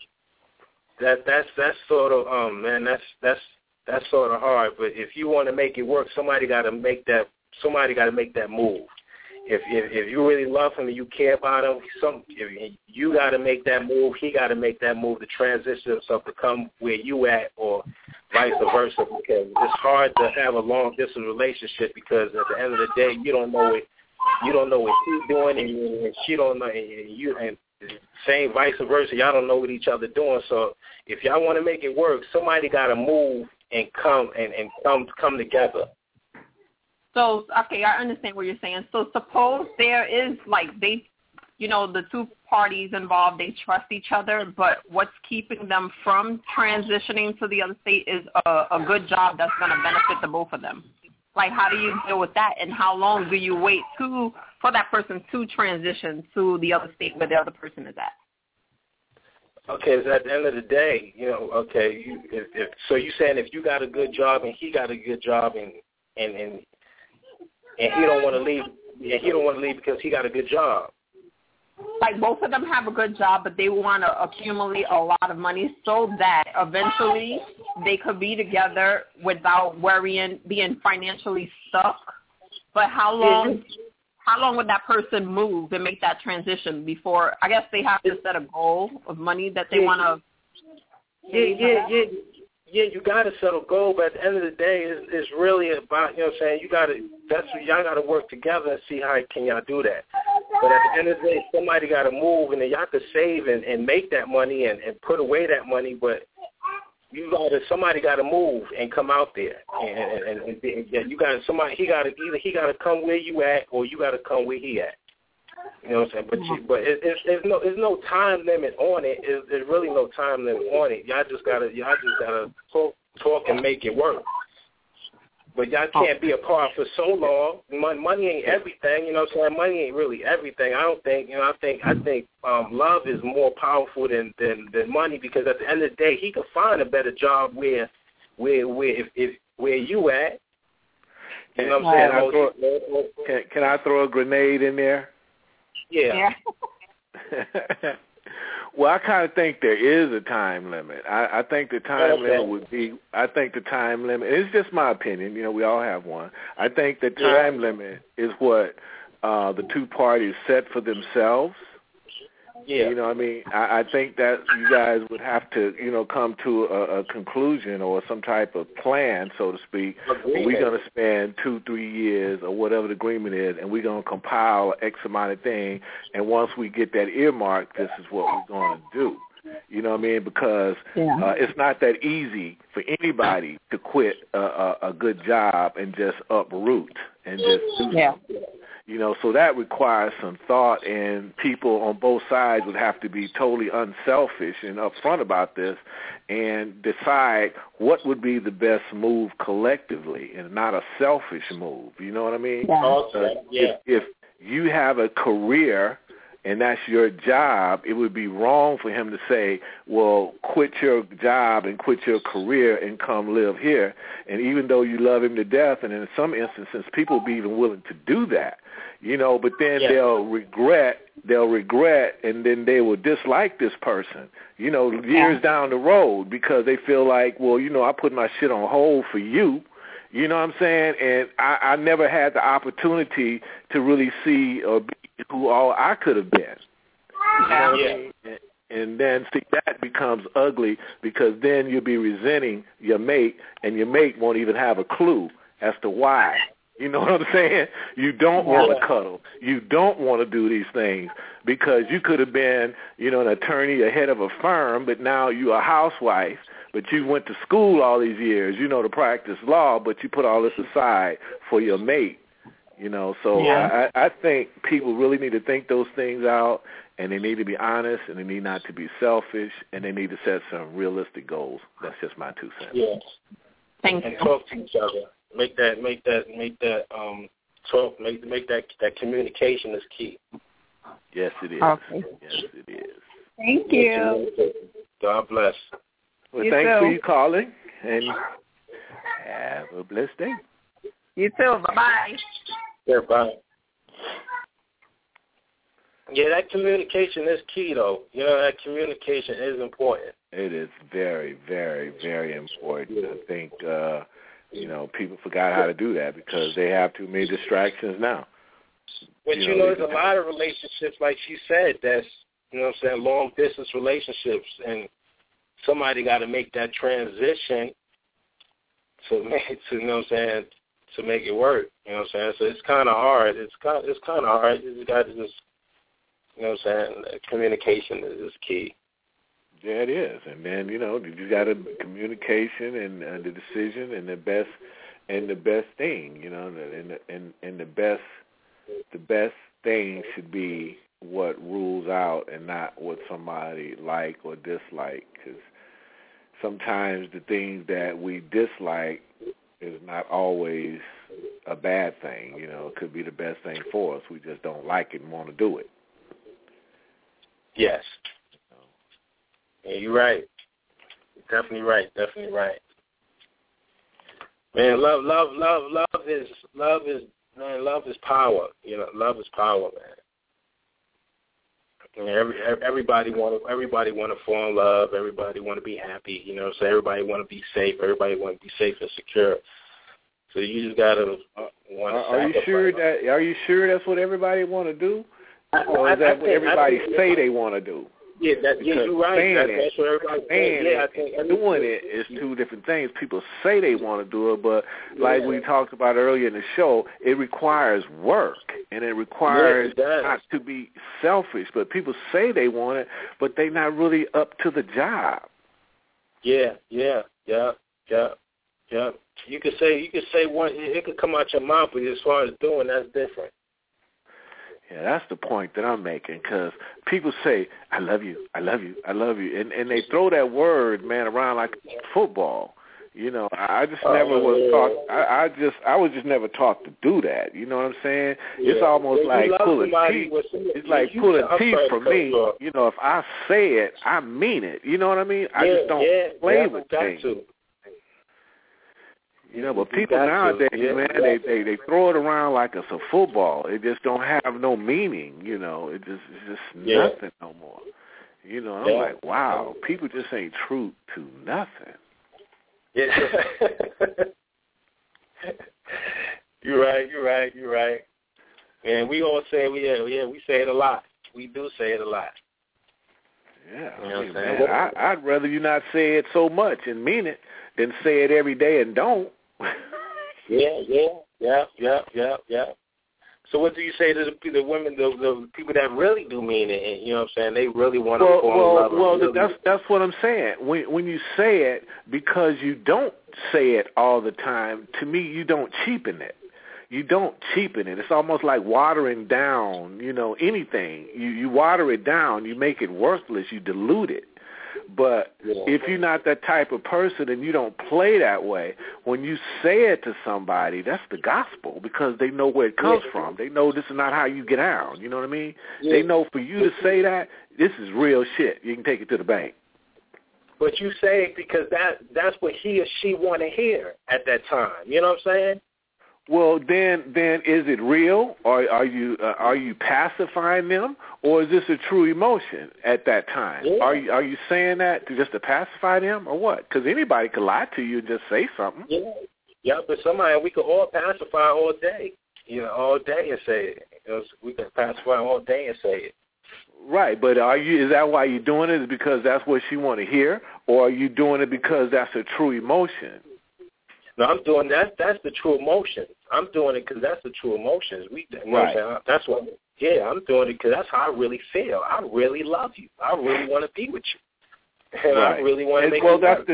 that that's that's sort of um, man, that's that's that's sort of hard. But if you want to make it work, somebody got to make that somebody got to make that move. If, if if you really love him and you care about him, some if you got to make that move. He got to make that move to transition himself to come where you at, or vice versa. Because it's hard to have a long distance relationship because at the end of the day, you don't know what you don't know what she's doing, and, and she don't know, and you and same vice versa. Y'all don't know what each other doing. So if y'all want to make it work, somebody got to move and come and, and come come together. So, okay, I understand what you're saying. So suppose there is, like, they, you know, the two parties involved, they trust each other, but what's keeping them from transitioning to the other state is a, a good job that's going to benefit the both of them. Like, how do you deal with that, and how long do you wait to for that person to transition to the other state where the other person is at? Okay, so at the end of the day, you know, okay, you, if, if, so you're saying if you got a good job and he got a good job and and and and he don't want to leave, and he don't want to leave because he got a good job. Like both of them have a good job, but they want to accumulate a lot of money so that eventually they could be together without worrying, being financially stuck. But how long? How long would that person move and make that transition before? I guess they have to set a goal of money that they yeah, want to. Yeah, yeah, yeah, yeah. You got to set a goal, but at the end of the day, it's, it's really about, you know what I'm saying. You got to. That's what y'all got to work together and see how can y'all do that. But at the end of the day, somebody got to move, and then y'all could save and, and make that money and, and put away that money. But you got to somebody got to move and come out there, and, and, and, and yeah, you got to somebody. He got to either he got to come where you at, or you got to come where he at. You know what I'm saying? But you, but it, it's it's no there's no time limit on it. It's, there's really no time limit on it. Y'all just gotta y'all just gotta talk talk and make it work. But y'all can't be apart for so long. Money ain't everything, you know what I'm saying? Money ain't really everything. I don't think, you know, I think I think um, love is more powerful than, than, than money, because at the end of the day, he could find a better job where where where if, if where you at. You know what I'm saying? Can I throw, can, can I throw a grenade in there? Yeah. yeah. Well, I kind of think there is a time limit. I, I think the time okay. limit would be, I think the time limit, it's just my opinion, you know, we all have one. I think the time yeah. limit is what uh, the two parties set for themselves. Yeah. You know what I mean? I, I think that you guys would have to, you know, come to a, a conclusion or some type of plan, so to speak. Agreement. We're going to spend two, three years or whatever the agreement is, and we're going to compile X amount of thing, and once we get that earmark, this is what we're going to do. You know what I mean? Because yeah. uh, it's not that easy for anybody to quit a, a, a good job and just uproot and just do yeah. something. You know, so that requires some thought, and people on both sides would have to be totally unselfish and upfront about this and decide what would be the best move collectively and not a selfish move. You know what I mean? Yeah. Okay. Uh, yeah. If, if you have a career and that's your job, it would be wrong for him to say, well, quit your job and quit your career and come live here. And even though you love him to death, and in some instances, people will be even willing to do that, you know, but then yeah. they'll regret, they'll regret, and then they will dislike this person, you know, years yeah. down the road, because they feel like, well, you know, I put my shit on hold for you. You know what I'm saying? And I, I never had the opportunity to really see or be who all I could have been. You know what yeah. I mean? And, and then, see, that becomes ugly, because then you'll be resenting your mate, and your mate won't even have a clue as to why. You know what I'm saying? You don't yeah. want to cuddle. You don't want to do these things, because you could have been, you know, an attorney, a head of a firm, but now you're a housewife. But you went to school all these years, you know, to practice law, but you put all this aside for your mate. You know, so Yeah. I, I think people really need to think those things out, and they need to be honest, and they need not to be selfish, and they need to set some realistic goals. That's just my two cents. Yes. Thank and you. talk to each other. Make that, make that, make that um, talk. Make make that that communication is key. Yes, it is. Okay. Yes, it is. Thank you. God bless. Well, You thanks too. for you calling, and have a blessed day. You too. Bye-bye. Yeah, bye. Yeah, that communication is key, though. You know, that communication is important. It is very, very, very important. I think, uh, you know, people forgot how to do that because they have too many distractions now. But, You you know, know, they there's a lot of relationships, like she said, that's, you know what I'm saying, long-distance relationships, and somebody got to make that transition to make, to, you know what I'm saying, to make it work. You know what I'm saying? So it's kind of hard. It's kind, it's kind of hard. You got to just, you know what I'm saying, communication is key. Yeah, it is. And then, you know, you got a communication and uh, the decision and the best and the best thing, you know, and the, and and the best the best thing should be what rules out and not what somebody like or dislike, because sometimes the things that we dislike is not always a bad thing. You know, it could be the best thing for us. We just don't like it and want to do it. Yes. Yeah, you're right. You're definitely right. Definitely right. Man, love, love, love, love is love is man. Love is power. You know, love is power, man. You know, every everybody want to everybody want to fall in love. Everybody want to be happy. You know, so everybody want to be safe. Everybody want to be safe and secure. So you just gotta uh, want to. Are you sure that? Are you sure that's what everybody want to do? I, Or is I, that I what think, everybody think, say they want to do? Yeah, that, yeah, you're right. Saying That, it, that's what everybody saying yeah, it, I think and doing it is two different things. People say they want to do it, but like yeah. we talked about earlier in the show, it requires work, and it requires yeah, it not to be selfish. But people say they want it, but they're not really up to the job. Yeah, yeah, yeah, yeah, yeah. You could say you could say one. It could come out your mouth, but as far as doing, that's different. Yeah, that's the point that I'm making, because people say, I love you, I love you, I love you, and and they throw that word, man, around like football. You know, I just never oh, was yeah. taught, I, I just, I was just never taught to do that. You know what I'm saying? Yeah. It's almost When like pulling somebody, teeth. with, It's like you, pulling I'm teeth sorry from to me. cut you off. You know, if I say it, I mean it. You know what I mean? I yeah, just don't yeah, play yeah, with got things. to. You know, but You people got nowadays, to. Yeah, man, yeah. they, they they throw it around like it's a football. It just don't have no meaning. You know, it just it's just Yeah. nothing no more. You know, I'm Yeah. like, wow, people just ain't true to nothing. Yeah. You're right. You're right. You're right. And we all say we yeah, yeah we say it a lot. We do say it a lot. Yeah, You know I mean, what I'm saying? man, I, I'd rather you not say it so much and mean it than say it every day and don't. Yeah, yeah, yeah, yeah, yeah, yeah. So what do you say to the, the women, the, the people that really do mean it? And, you know what I'm saying? They really want to well, fall well, in love. well, really. that's that's what I'm saying. When when you say it because you don't say it all the time, to me, you don't cheapen it. You don't cheapen it. It's almost like watering down, you know, anything. You you water it down, you make it worthless, you dilute it. But yeah. if you're not that type of person and you don't play that way, when you say it to somebody, that's the gospel, because they know where it comes yeah. from. They know this is not how you get down. You know what I mean? Yeah. They know for you to say that, this is real shit. You can take it to the bank. But you say it because that that's what he or she want to hear at that time. You know what I'm saying? Well, then, then is it real, or are you uh, are you pacifying them, or is this a true emotion at that time? Yeah. Are you are you saying that to just to pacify them, or what? Because anybody could lie to you and just say something. Yeah, yeah. But somebody we could all pacify all day, you know, all day and say it. You know, we could pacify all day and say it. Right, but are you? Is that why you're doing it? Is because that's what she want to hear, or are you doing it because that's a true emotion? No, I'm doing that. That's the true emotion. I'm doing it because that's the true emotions. We, you know right. what I'm saying? That's what. Yeah, I'm doing it because that's how I really feel. I really love you. I really want to be with you. And right. I really want to and, make well, it that's work. this.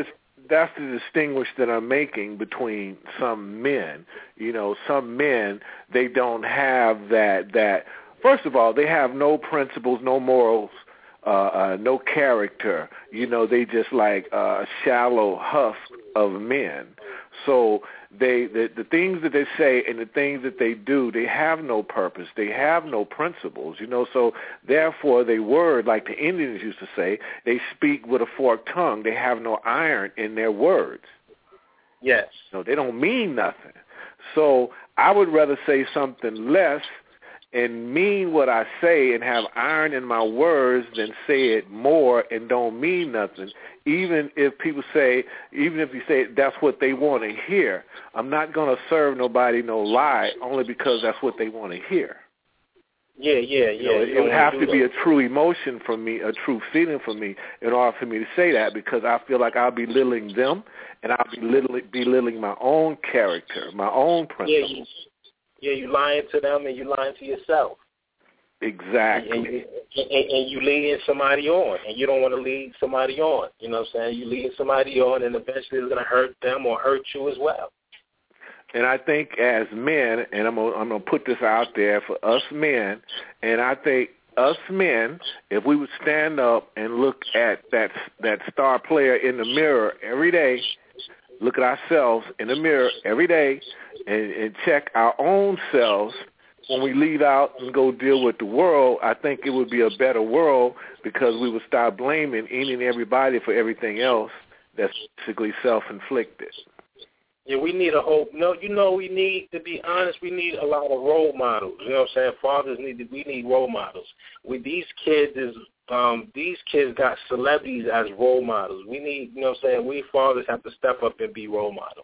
that's the distinguish that I'm making between some men. You know, some men, they don't have that, that first of all, they have no principles, no morals, uh, uh, no character. You know, they just like a uh, shallow husk of men. So they the, the things that they say and the things that they do, they have no purpose. They have no principles, you know. So therefore, they word, like the Indians used to say, they speak with a forked tongue. They have no iron in their words. Yes. No, they don't mean nothing. So I would rather say something less and mean what I say and have iron in my words than say it more and don't mean nothing. Even if people say, even if you say that's what they want to hear, I'm not going to serve nobody no lie only because that's what they want to hear. Yeah, yeah, yeah. You know, it would have to be a true emotion from me, a true feeling from me in order for me to say that, because I feel like I'll be belittling them and I'll be belittling, belittling my own character, my own principles. Yeah, you, yeah, you lying to them and you lying to yourself. Exactly. And you, and, and you leading somebody on, and you don't want to lead somebody on. You know what I'm saying? You lead somebody on, and eventually it's going to hurt them or hurt you as well. And I think as men, and I'm gonna, I'm going to put this out there for us men, and I think us men, if we would stand up and look at that that star player in the mirror every day, look at ourselves in the mirror every day, and, and check our own selves when we leave out and go deal with the world, I think it would be a better world because we would stop blaming any and everybody for everything else that's basically self-inflicted. Yeah, we need a whole, no, you know, we need, to be honest, we need a lot of role models. You know what I'm saying? Fathers need, to, we need role models. With these kids, is um, these kids got celebrities as role models. We need, you know what I'm saying, we fathers have to step up and be role models.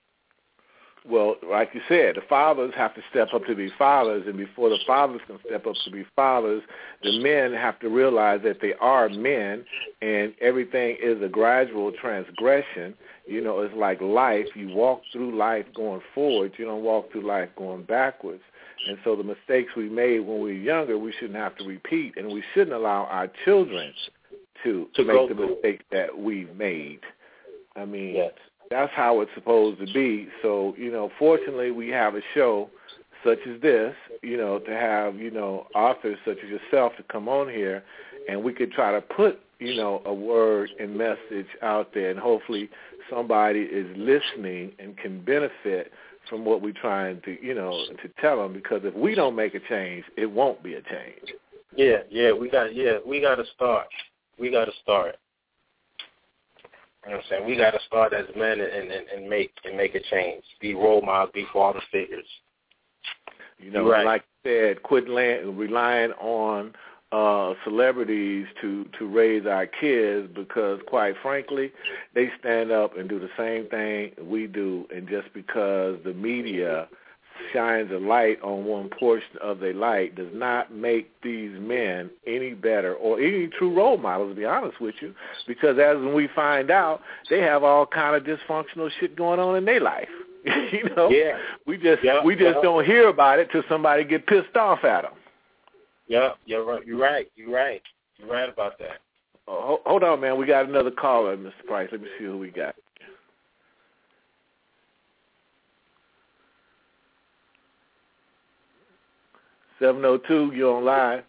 Well, like you said, the fathers have to step up to be fathers, and before the fathers can step up to be fathers, the men have to realize that they are men, and everything is a gradual transgression. You know, it's like life. You walk through life going forward. You don't walk through life going backwards. And so the mistakes we made when we were younger, we shouldn't have to repeat, and we shouldn't allow our children to, to make the mistakes that we've made. I mean, yes. That's how it's supposed to be. So, you know, fortunately we have a show such as this, you know, to have, you know, authors such as yourself to come on here, and we could try to put, you know, a word and message out there, and hopefully somebody is listening and can benefit from what we're trying to, you know, to tell them, because if we don't make a change, it won't be a change. Yeah, yeah, we got, yeah, we got to start. We got to start. You know what I'm saying? We got to start as men and, and, and make and make a change. Be role models, be father figures. You know, right. Like you said, quit land, relying on uh, celebrities to, to raise our kids, because, quite frankly, they stand up and do the same thing we do, and just because the media shines a light on one portion of their light does not make these men any better or any true role models, to be honest with you, because as we find out, they have all kind of dysfunctional shit going on in their life. You know, yeah. we just yeah, we just yeah. don't hear about it till somebody get pissed off at them. Yeah, you're right. You're right. You're right. You're right about that. Oh, hold on, man. We got another caller, Mister Price. Let me see who we got. seven oh two, you're on live.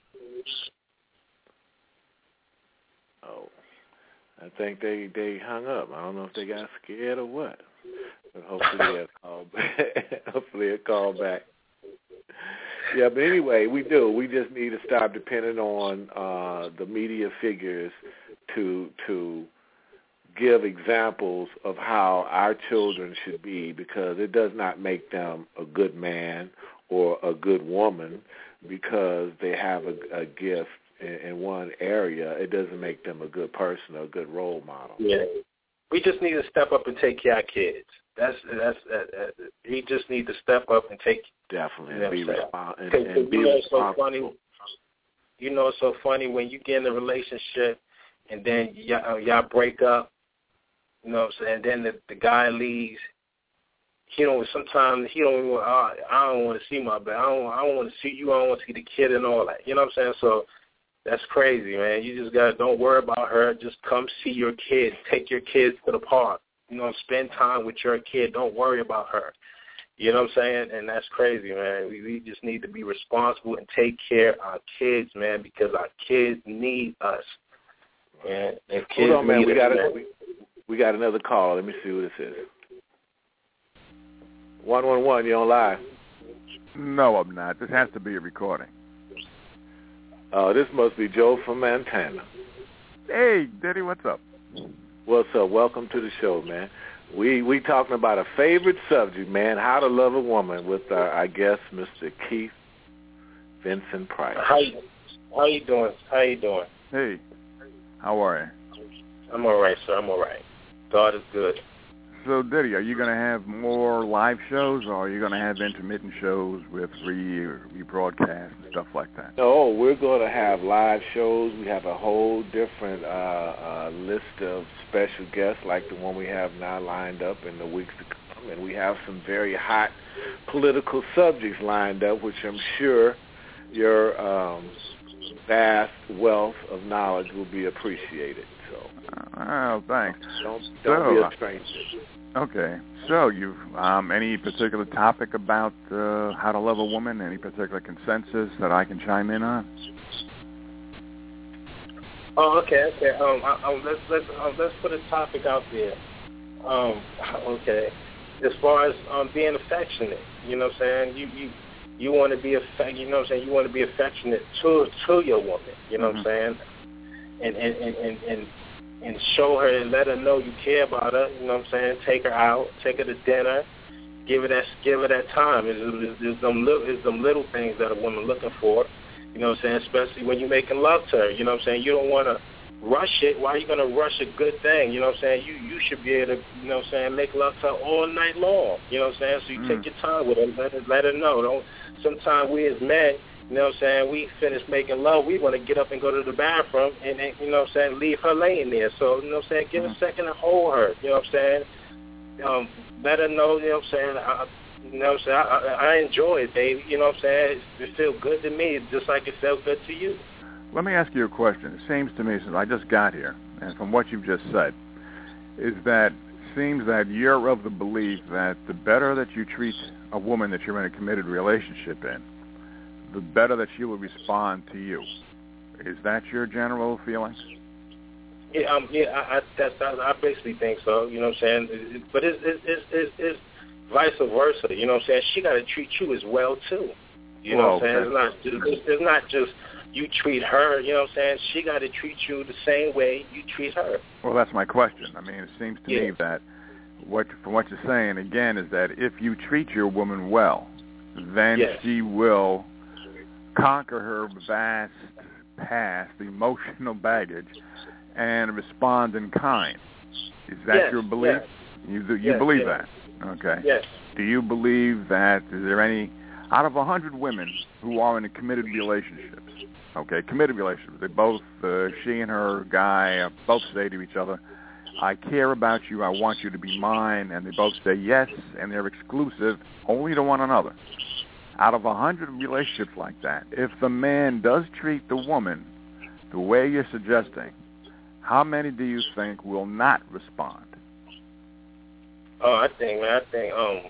Oh, I think they, they hung up. I don't know if they got scared or what. But hopefully they'll call back. hopefully they'll call back. Yeah, but anyway, we do. We just need to stop depending on uh, the media figures to to give examples of how our children should be, because it does not make them a good man or a good woman because they have a, a gift in, in one area. It doesn't make them a good person or a good role model. Yeah, we just need to step up and take care of our kids. That's that's that, that, we just need to step up and take definitely you know, and be responsible and, and, and be you know, responsible. So funny, you know, it's so funny when you get in a relationship and then y'all, y'all break up. You know what I'm saying? And then the, the guy leaves. He don't. Sometimes he don't. Even, I, I don't want to see my baby. I don't. I don't want to see you. I don't want to see the kid and all that. You know what I'm saying? So that's crazy, man. You just got to don't worry about her. Just come see your kids. Take your kids to the park. you know, spend time with your kid. Don't worry about her. You know what I'm saying? And that's crazy, man. We, we just need to be responsible and take care of our kids, man, because our kids need us. And, and kids Hold on, man. need We got, us, a, man. we, we got another call. Let me see who this is. one one one, you're on live. No, I'm not. This has to be a recording. Oh, this must be Joe from Montana. Hey, Diddy, what's up? What's up? Welcome to the show, man. We we talking about a favorite subject, man, how to love a woman with our, I guess, Mister Keith Vincent Price. How you, how you doing? How you doing? Hey, how are you? I'm all right, sir. I'm all right. God is good. So, Diddy, are you going to have more live shows, or are you going to have intermittent shows with re rebroadcast and stuff like that? No, we're going to have live shows. We have a whole different uh, uh, list of special guests like the one we have now lined up in the weeks to come. And we have some very hot political subjects lined up, which I'm sure your um, vast wealth of knowledge will be appreciated. So, oh, thanks. Don't, don't so, be a stranger. Okay. So, you've um, any particular topic about uh, how to love a woman? Any particular consensus that I can chime in on? Oh, okay, okay. Um, I, I, let's let's uh, let's put a topic out there. Um, okay. As far as um, being affectionate, you know what I'm saying? You you you want to be affec- you know what I'm saying? You want to be affectionate to to your woman, you know mm-hmm. what I'm saying? And and, and, and and and show her and let her know you care about her, you know what I'm saying? Take her out, take her to dinner, give her that give her that time. It's, it's, it's, them, little, it's them little things that a woman looking for, you know what I'm saying? Especially when you're making love to her, you know what I'm saying? You don't want to rush it. Why are you going to rush a good thing, you know what I'm saying? You you should be able to, you know what I'm saying, make love to her all night long, you know what I'm saying? So you mm. take your time with her, let her, let her know. Don't. Sometimes we as men, you know what I'm saying, we finish making love, we want to get up and go to the bathroom and, and, you know what I'm saying, leave her laying there. So, you know what I'm saying, give mm-hmm. a second to hold her, you know what I'm saying. Um, let her know, you know what I'm saying, I, you know what I'm saying, I, I, I enjoy it, baby, you know what I'm saying. It feels good to me just like it felt good to you. Let me ask you a question. It seems to me, since I just got here, and from what you've just said, is that it seems that you're of the belief that the better that you treat a woman that you're in a committed relationship in, the better that she will respond to you. Is that your general feeling? Yeah, um, yeah, I, I, that's, I, I basically think so. You know what I'm saying? It, it, but it's, it's, it's, it's, it's vice versa. You know what I'm saying? She got to treat you as well too. You know well, what I'm saying? It's not, just, it's not just you treat her. You know what I'm saying? She got to treat you the same way you treat her. Well, that's my question. I mean, it seems to yeah. me that what from what you're saying again is that if you treat your woman well, then yes. she will conquer her vast past emotional baggage and respond in kind. Is that yes, your belief? Yes. You you yes, believe yes. that? Okay. Yes. Do you believe that, is there any, out of a hundred women who are in a committed relationships, okay, committed relationships, they both, uh, she and her guy, uh, both say to each other, I care about you, I want you to be mine, and they both say yes, and they're exclusive only to one another. Out of a hundred relationships like that, if the man does treat the woman the way you're suggesting, how many do you think will not respond? Oh, I think, man, I think, um,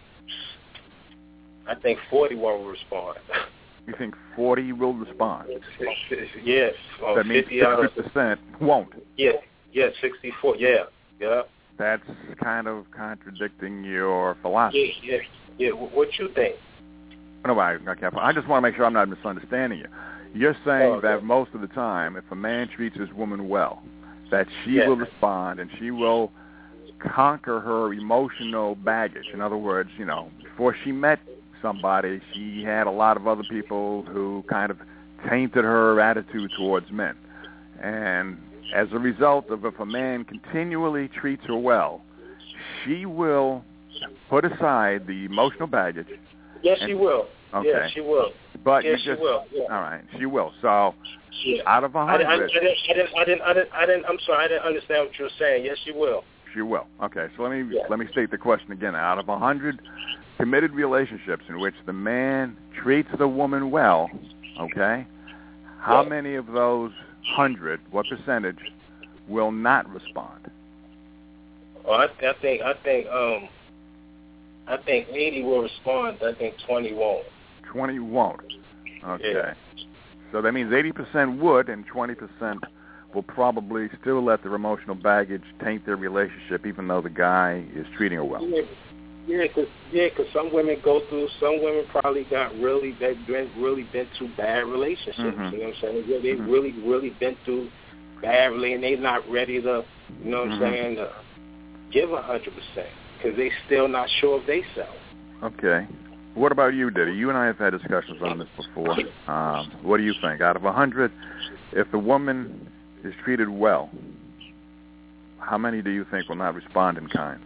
I think forty won't respond. You think forty will respond? Yes. Um, that means fifty percent won't. Yeah, yeah, sixty-four, yeah, yeah. That's kind of contradicting your philosophy. Yeah, yeah, yeah. What you think? No, I, I, can't, I just want to make sure I'm not misunderstanding you. You're saying oh, okay. that most of the time, if a man treats his woman well, that she yeah. will respond and she will conquer her emotional baggage. In other words, you know, before she met somebody, she had a lot of other people who kind of tainted her attitude towards men. And as a result of if a man continually treats her well, she will put aside the emotional baggage. Yes, she will. Okay. Yeah, she will. But yes, you just, she will. Yeah. All right, she will. So, yeah. out of a hundred, I, I, I, didn't, I didn't, I didn't, I didn't, I didn't. I'm sorry, I didn't understand what you were saying. Yes, she will. She will. Okay, so let me yeah. let me state the question again. Out of a hundred committed relationships in which the man treats the woman well, okay, how yeah. many of those hundred, what percentage, will not respond? Oh, I, I think I think um I think eighty will respond. I think twenty won't. Twenty won't. Okay. Yeah. So that means eighty percent would, and twenty percent will probably still let their emotional baggage taint their relationship, even though the guy is treating her well. Yeah, yeah, because yeah, cause some women go through. Some women probably got really they've been really been through bad relationships. Mm-hmm. You know what I'm saying? They've mm-hmm. really really been through badly, and they're not ready to. You know what mm-hmm. I'm saying? To give a hundred percent because they still not sure of they self. Okay. What about you, Diddy? You and I have had discussions on this before. Um, what do you think? Out of a hundred, if the woman is treated well, how many do you think will not respond in kind?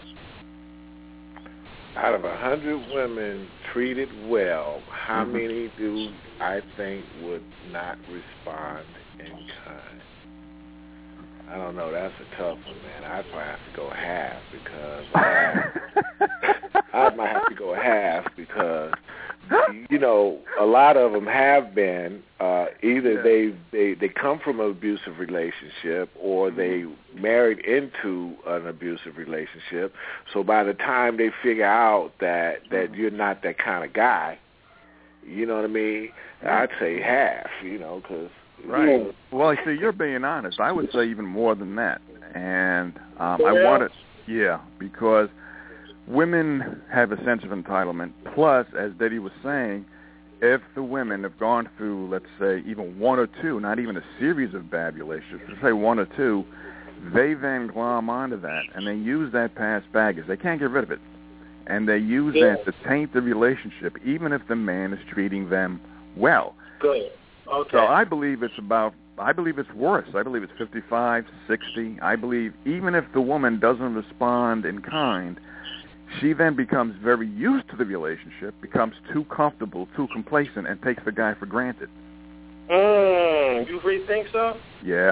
Out of a hundred women treated well, how mm-hmm. many do I think would not respond in kind? I don't know. That's a tough one, man. I'd probably have to go half because uh, I might have to go half because you know a lot of them have been uh, either yeah. they they they come from an abusive relationship or they married into an abusive relationship. So by the time they figure out that that you're not that kind of guy, you know what I mean? I'd say half. You know, because. Right. Well, I see, you're being honest. I would say even more than that. And um, I want to, yeah, because women have a sense of entitlement. Plus, as Diddy was saying, if the women have gone through, let's say, even one or two, not even a series of bad relationships, let's say one or two, they then glom onto that, and they use that past baggage. They can't get rid of it. And they use yeah. that to taint the relationship, even if the man is treating them well. Good. Okay. So I believe it's about, I believe it's worse. I believe it's fifty-five, sixty. I believe even if the woman doesn't respond in kind, she then becomes very used to the relationship, becomes too comfortable, too complacent, and takes the guy for granted. Mm, you really think so? Yeah.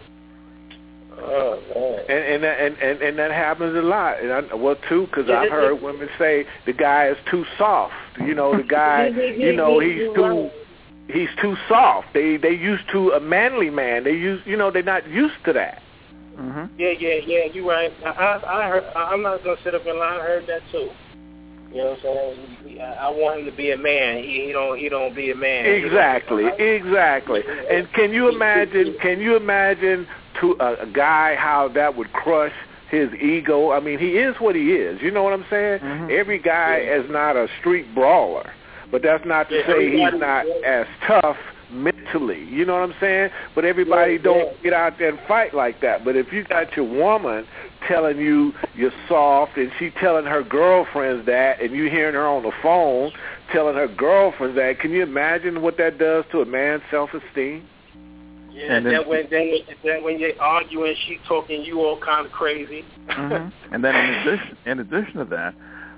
Oh, man. And and that, and, and and that happens a lot. And I, well, too, because I've heard women say the guy is too soft. You know, the guy, you know, he's too... He's too soft. They they used to a manly man. They use you know they're not used to that. Mm-hmm. Yeah, yeah, yeah. You're right. I I, I heard. I'm not gonna sit up and lie. I heard that too. You know what I'm saying? I want him to be a man. He, he don't. He don't be a man. Exactly. Exactly. And can you imagine? Can you imagine to a, a guy how that would crush his ego? I mean, he is what he is. You know what I'm saying? Mm-hmm. Every guy is not a street brawler. But that's not to yeah, say he's not as tough mentally. You know what I'm saying? But everybody yeah, don't yeah. get out there and fight like that. But if you got your woman telling you you're soft and she telling her girlfriends that and you hearing her on the phone telling her girlfriends that, can you imagine what that does to a man's self-esteem? Yeah, and then, then when then, then when you're arguing, she talking you all kind of crazy. Mm-hmm. And then in addition, in addition to that,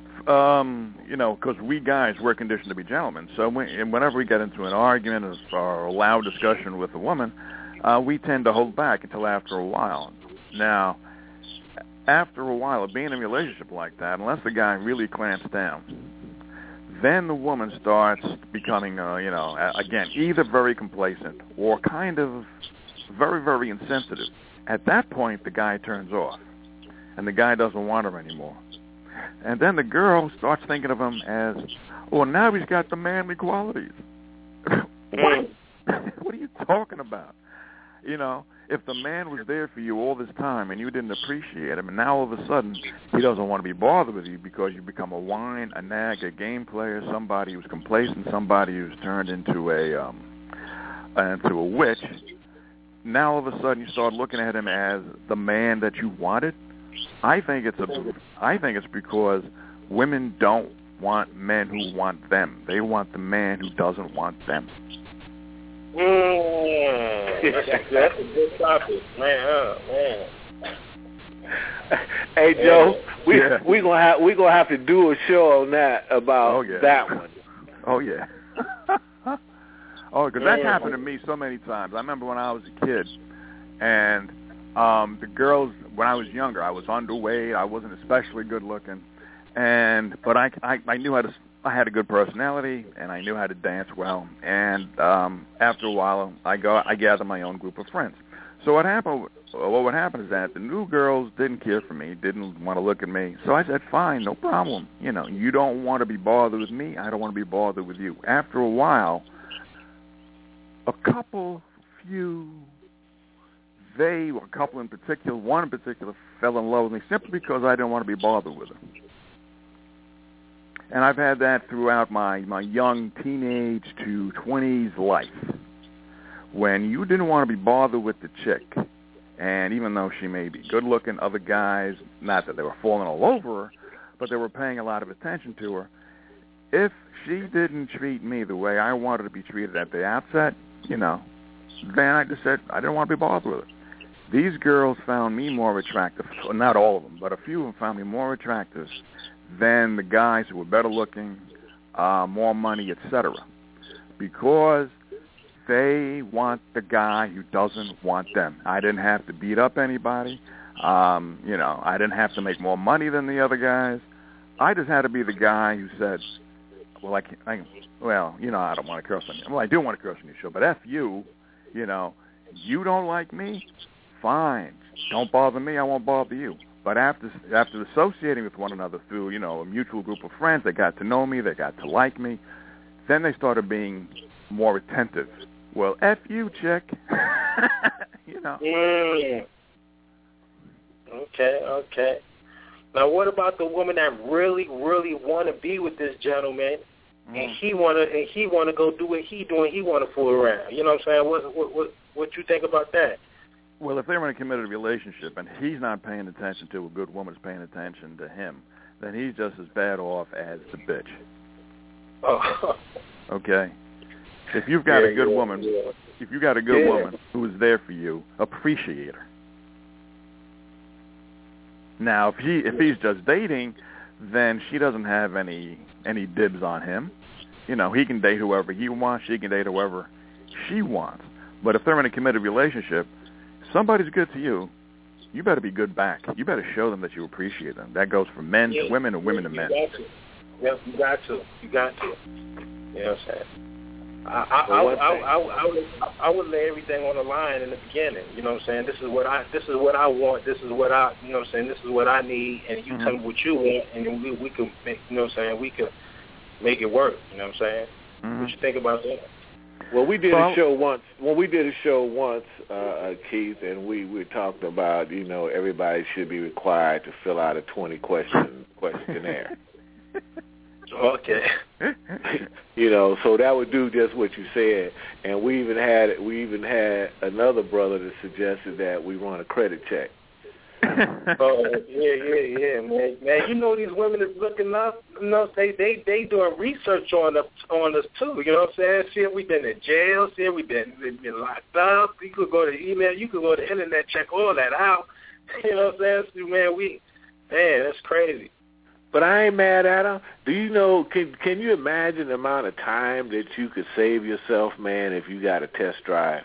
Um, you know, because we guys, we're conditioned to be gentlemen. So we, and whenever we get into an argument or a loud discussion with a woman, uh, we tend to hold back until after a while. Now, after a while of being in a relationship like that, unless the guy really clamps down, then the woman starts becoming, uh, you know, again, either very complacent or kind of very, very insensitive. At that point, the guy turns off, and the guy doesn't want her anymore. And then the girl starts thinking of him as, well, now he's got the manly qualities. What? What are you talking about? You know, if the man was there for you all this time and you didn't appreciate him, and now all of a sudden he doesn't want to be bothered with you because you become a whine, a nag, a game player, somebody who's complacent, somebody who's turned into a um, into a witch. Now all of a sudden you start looking at him as the man that you wanted. I think it's a, I think it's because women don't want men who want them. They want the man who doesn't want them. Mm, that's, that's a good topic, man. Oh, man. Hey Joe, we yeah. we gonna have we gonna have to do a show on that about oh, yeah. that one. Oh yeah. Oh, because that's happened to me so many times. I remember when I was a kid, and um, the girls, when I was younger, I was underweight. I wasn't especially good looking, and but I, I, I knew how to. I had a good personality, and I knew how to dance well. And um, after a while, I go, I gather my own group of friends. So what happened? What would happen is that the new girls didn't care for me, didn't want to look at me. So I said, fine, no problem. You know, you don't want to be bothered with me. I don't want to be bothered with you. After a while, a couple, few, they, a couple in particular, one in particular, fell in love with me simply because I didn't want to be bothered with them. And I've had that throughout my, my young teenage to twenties life. When you didn't want to be bothered with the chick, and even though she may be good-looking, other guys, not that they were falling all over her, but they were paying a lot of attention to her, if she didn't treat me the way I wanted to be treated at the outset, you know, then I just said I didn't want to be bothered with her. These girls found me more attractive, not all of them, but a few of them found me more attractive than the guys who were better looking, uh, more money, et cetera, because they want the guy who doesn't want them. I didn't have to beat up anybody. Um, you know, I didn't have to make more money than the other guys. I just had to be the guy who said, well, I, can't, I well, you know, I don't want to curse on you. Well, I do want to curse on your show, but F you, you know, you don't like me? Fine. Don't bother me. I won't bother you. But after after associating with one another through, you know, a mutual group of friends, they got to know me, they got to like me. Then they started being more attentive. Well, F you, chick. You know. Mm. Okay, okay. Now, what about the woman that really, really want to be with this gentleman, mm. and he want to, and he want to go do what he doing? He want to fool around. You know what I'm saying? What, what, what, what you think about that? Well, if they're in a committed relationship and he's not paying attention to a good woman's paying attention to him, then he's just as bad off as the bitch. Oh. Okay. If you've got yeah, a good yeah, woman, yeah. if you've got a good yeah. woman who is there for you, appreciate her. Now, if he if he's just dating, then she doesn't have any any dibs on him. You know, he can date whoever he wants. She can date whoever she wants. But if they're in a committed relationship, somebody's good to you, you better be good back. You better show them that you appreciate them. That goes from men yeah. to women and women to men. You got to. Yep, you got to. You got to. You know what I'm saying? I, I, I, I, I, I, would, I would lay everything on the line in the beginning. You know what I'm saying? This is what I this is what I want. This is what I you know what I'm saying. This is what I need, and you mm-hmm. tell me what you want, and then we we can make you know what I'm saying. We can make it work. You know what I'm saying? Mm-hmm. What you think about that? Well, we did well, a show once. Well, we did a show once, uh, Keith, and we we talked about you know everybody should be required to fill out a twenty question questionnaire. Okay. You know, so that would do just what you said. And we even had we even had another brother that suggested that we run a credit check. Oh yeah, yeah, yeah, man. Man, you know these women is looking up. You know, they they they doing research on us on us too. You know what I'm saying? See if we been in jail. See if we been we been locked up. You could go to email. You could go to the internet. Check all that out. You know what I'm saying? See, man, we man, that's crazy. But I ain't mad at him. Do you know, can can you imagine the amount of time that you could save yourself, man, if you got a test drive?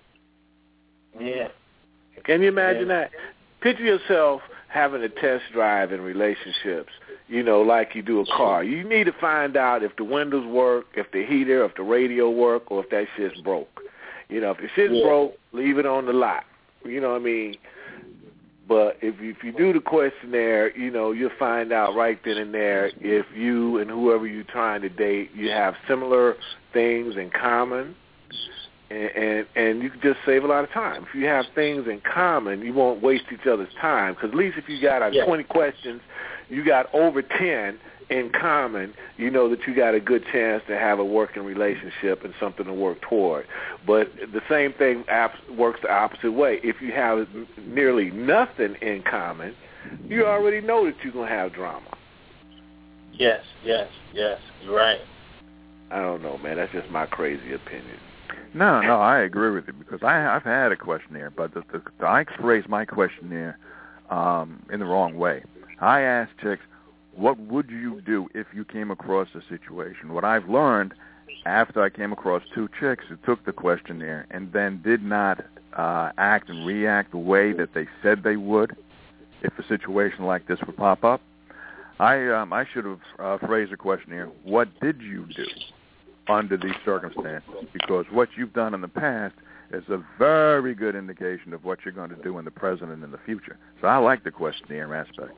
Yeah. Can you imagine yeah. that? Picture yourself having a test drive in relationships, you know, like you do a car. You need to find out if the windows work, if the heater, if the radio work, or if that shit's broke. You know, if the shit's yeah. broke, leave it on the lot. You know what I mean? But if you, if you do the questionnaire, you know, you'll find out right then and there if you and whoever you're trying to date, you have similar things in common, and, and, and you can just save a lot of time. If you have things in common, you won't waste each other's time, because at least if you got uh, yeah. twenty questions, you got over ten in common, you know that you got a good chance to have a working relationship and something to work toward. But the same thing works the opposite way. If you have nearly nothing in common, you already know that you're going to have drama. Yes, yes, yes, you're right. I don't know, man. That's just my crazy opinion. No, no, I agree with you, because I, I've had a questionnaire, but the, the, I phrased my questionnaire um, in the wrong way. I asked chicks, what would you do if you came across a situation? What I've learned after I came across two chicks who took the questionnaire and then did not uh, act and react the way that they said they would if a situation like this would pop up, I um, I should have uh, phrased the questionnaire, what did you do under these circumstances? Because what you've done in the past it's a very good indication of what you're going to do in the present and in the future. So I like the questionnaire aspect.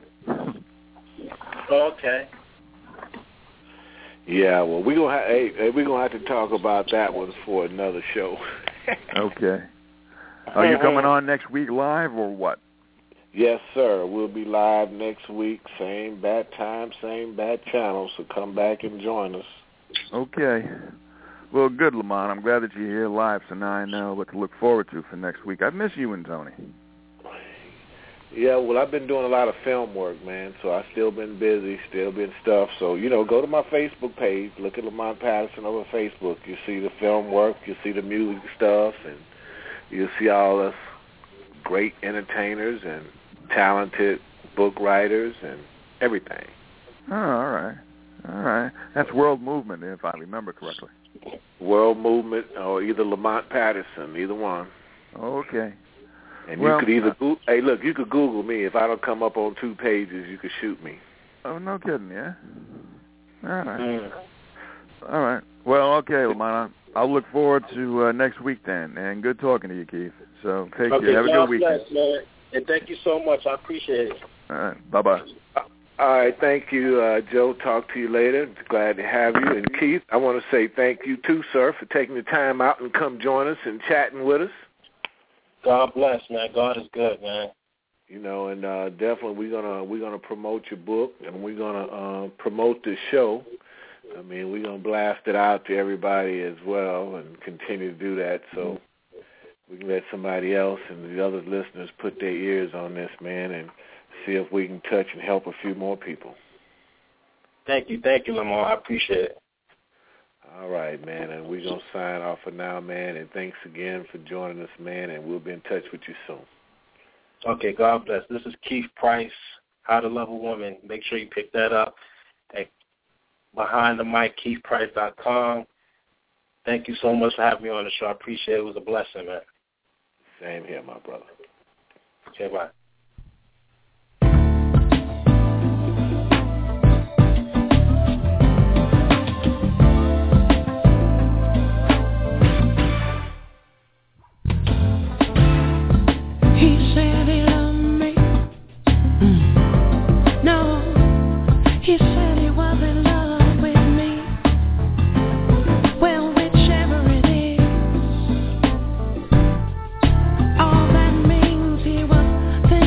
Okay. Yeah, well, we're gonna ha- hey, we're gonna have to talk about that one for another show. Okay. Are you coming on next week live or what? Yes, sir. We'll be live next week, same bad time, same bad channel. So come back and join us. Okay. Well, good, Lamont. I'm glad that you're here live, so now I know what to look forward to for next week. I miss you and Tony. Yeah, well, I've been doing a lot of film work, man, so I've still been busy, still been stuff. So, you know, go to my Facebook page, look at Lamont Patterson over Facebook. You see the film work, you see the music stuff, and you'll see all us great entertainers and talented book writers and everything. Oh, all right. All right. That's World Movement, if I remember correctly. World Movement or either Lamont Patterson, either one. Okay. And well, you could either go- hey, look, you could Google me. If I don't come up on two pages, you could shoot me. Oh, no kidding, yeah? All right. Mm. All right. Well, okay, Lamont. I'll look forward to uh, next week then, and good talking to you, Keith. So take okay, care. Have a God good weekend. bless, man. And thank you so much. I appreciate it. All right. Bye-bye. All right, thank you, uh, Joe. Talk to you later. Glad to have you. And Keith, I want to say thank you too, sir, for taking the time out and come join us and chatting with us. God bless, man. God is good, man. You know, and uh, definitely we're gonna we're gonna promote your book, and we're gonna uh, promote this show. I mean, we're gonna blast it out to everybody as well, and continue to do that. So we can let somebody else and the other listeners put their ears on this, man, and see if we can touch and help a few more people. Thank you. Thank you, Lamar. I appreciate it. All right, man, and we're going to sign off for now, man, and thanks again for joining us, man, and we'll be in touch with you soon. Okay, God bless. This is Keith Price, How to Love a Woman. Make sure you pick that up at behind the mic keith price dot com. Thank you so much for having me on the show. I appreciate it. It was a blessing, man. Same here, my brother. Okay, bye. All that means he was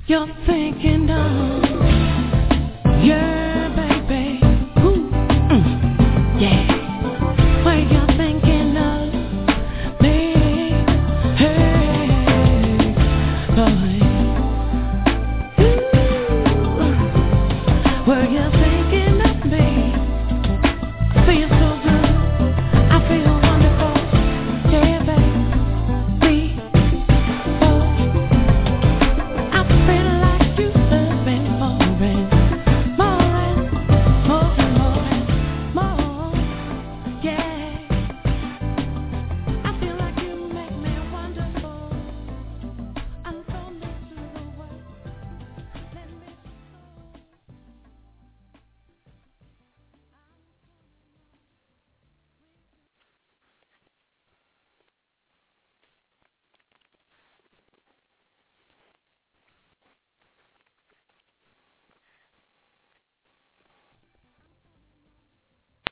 you're thinking of. Yeah.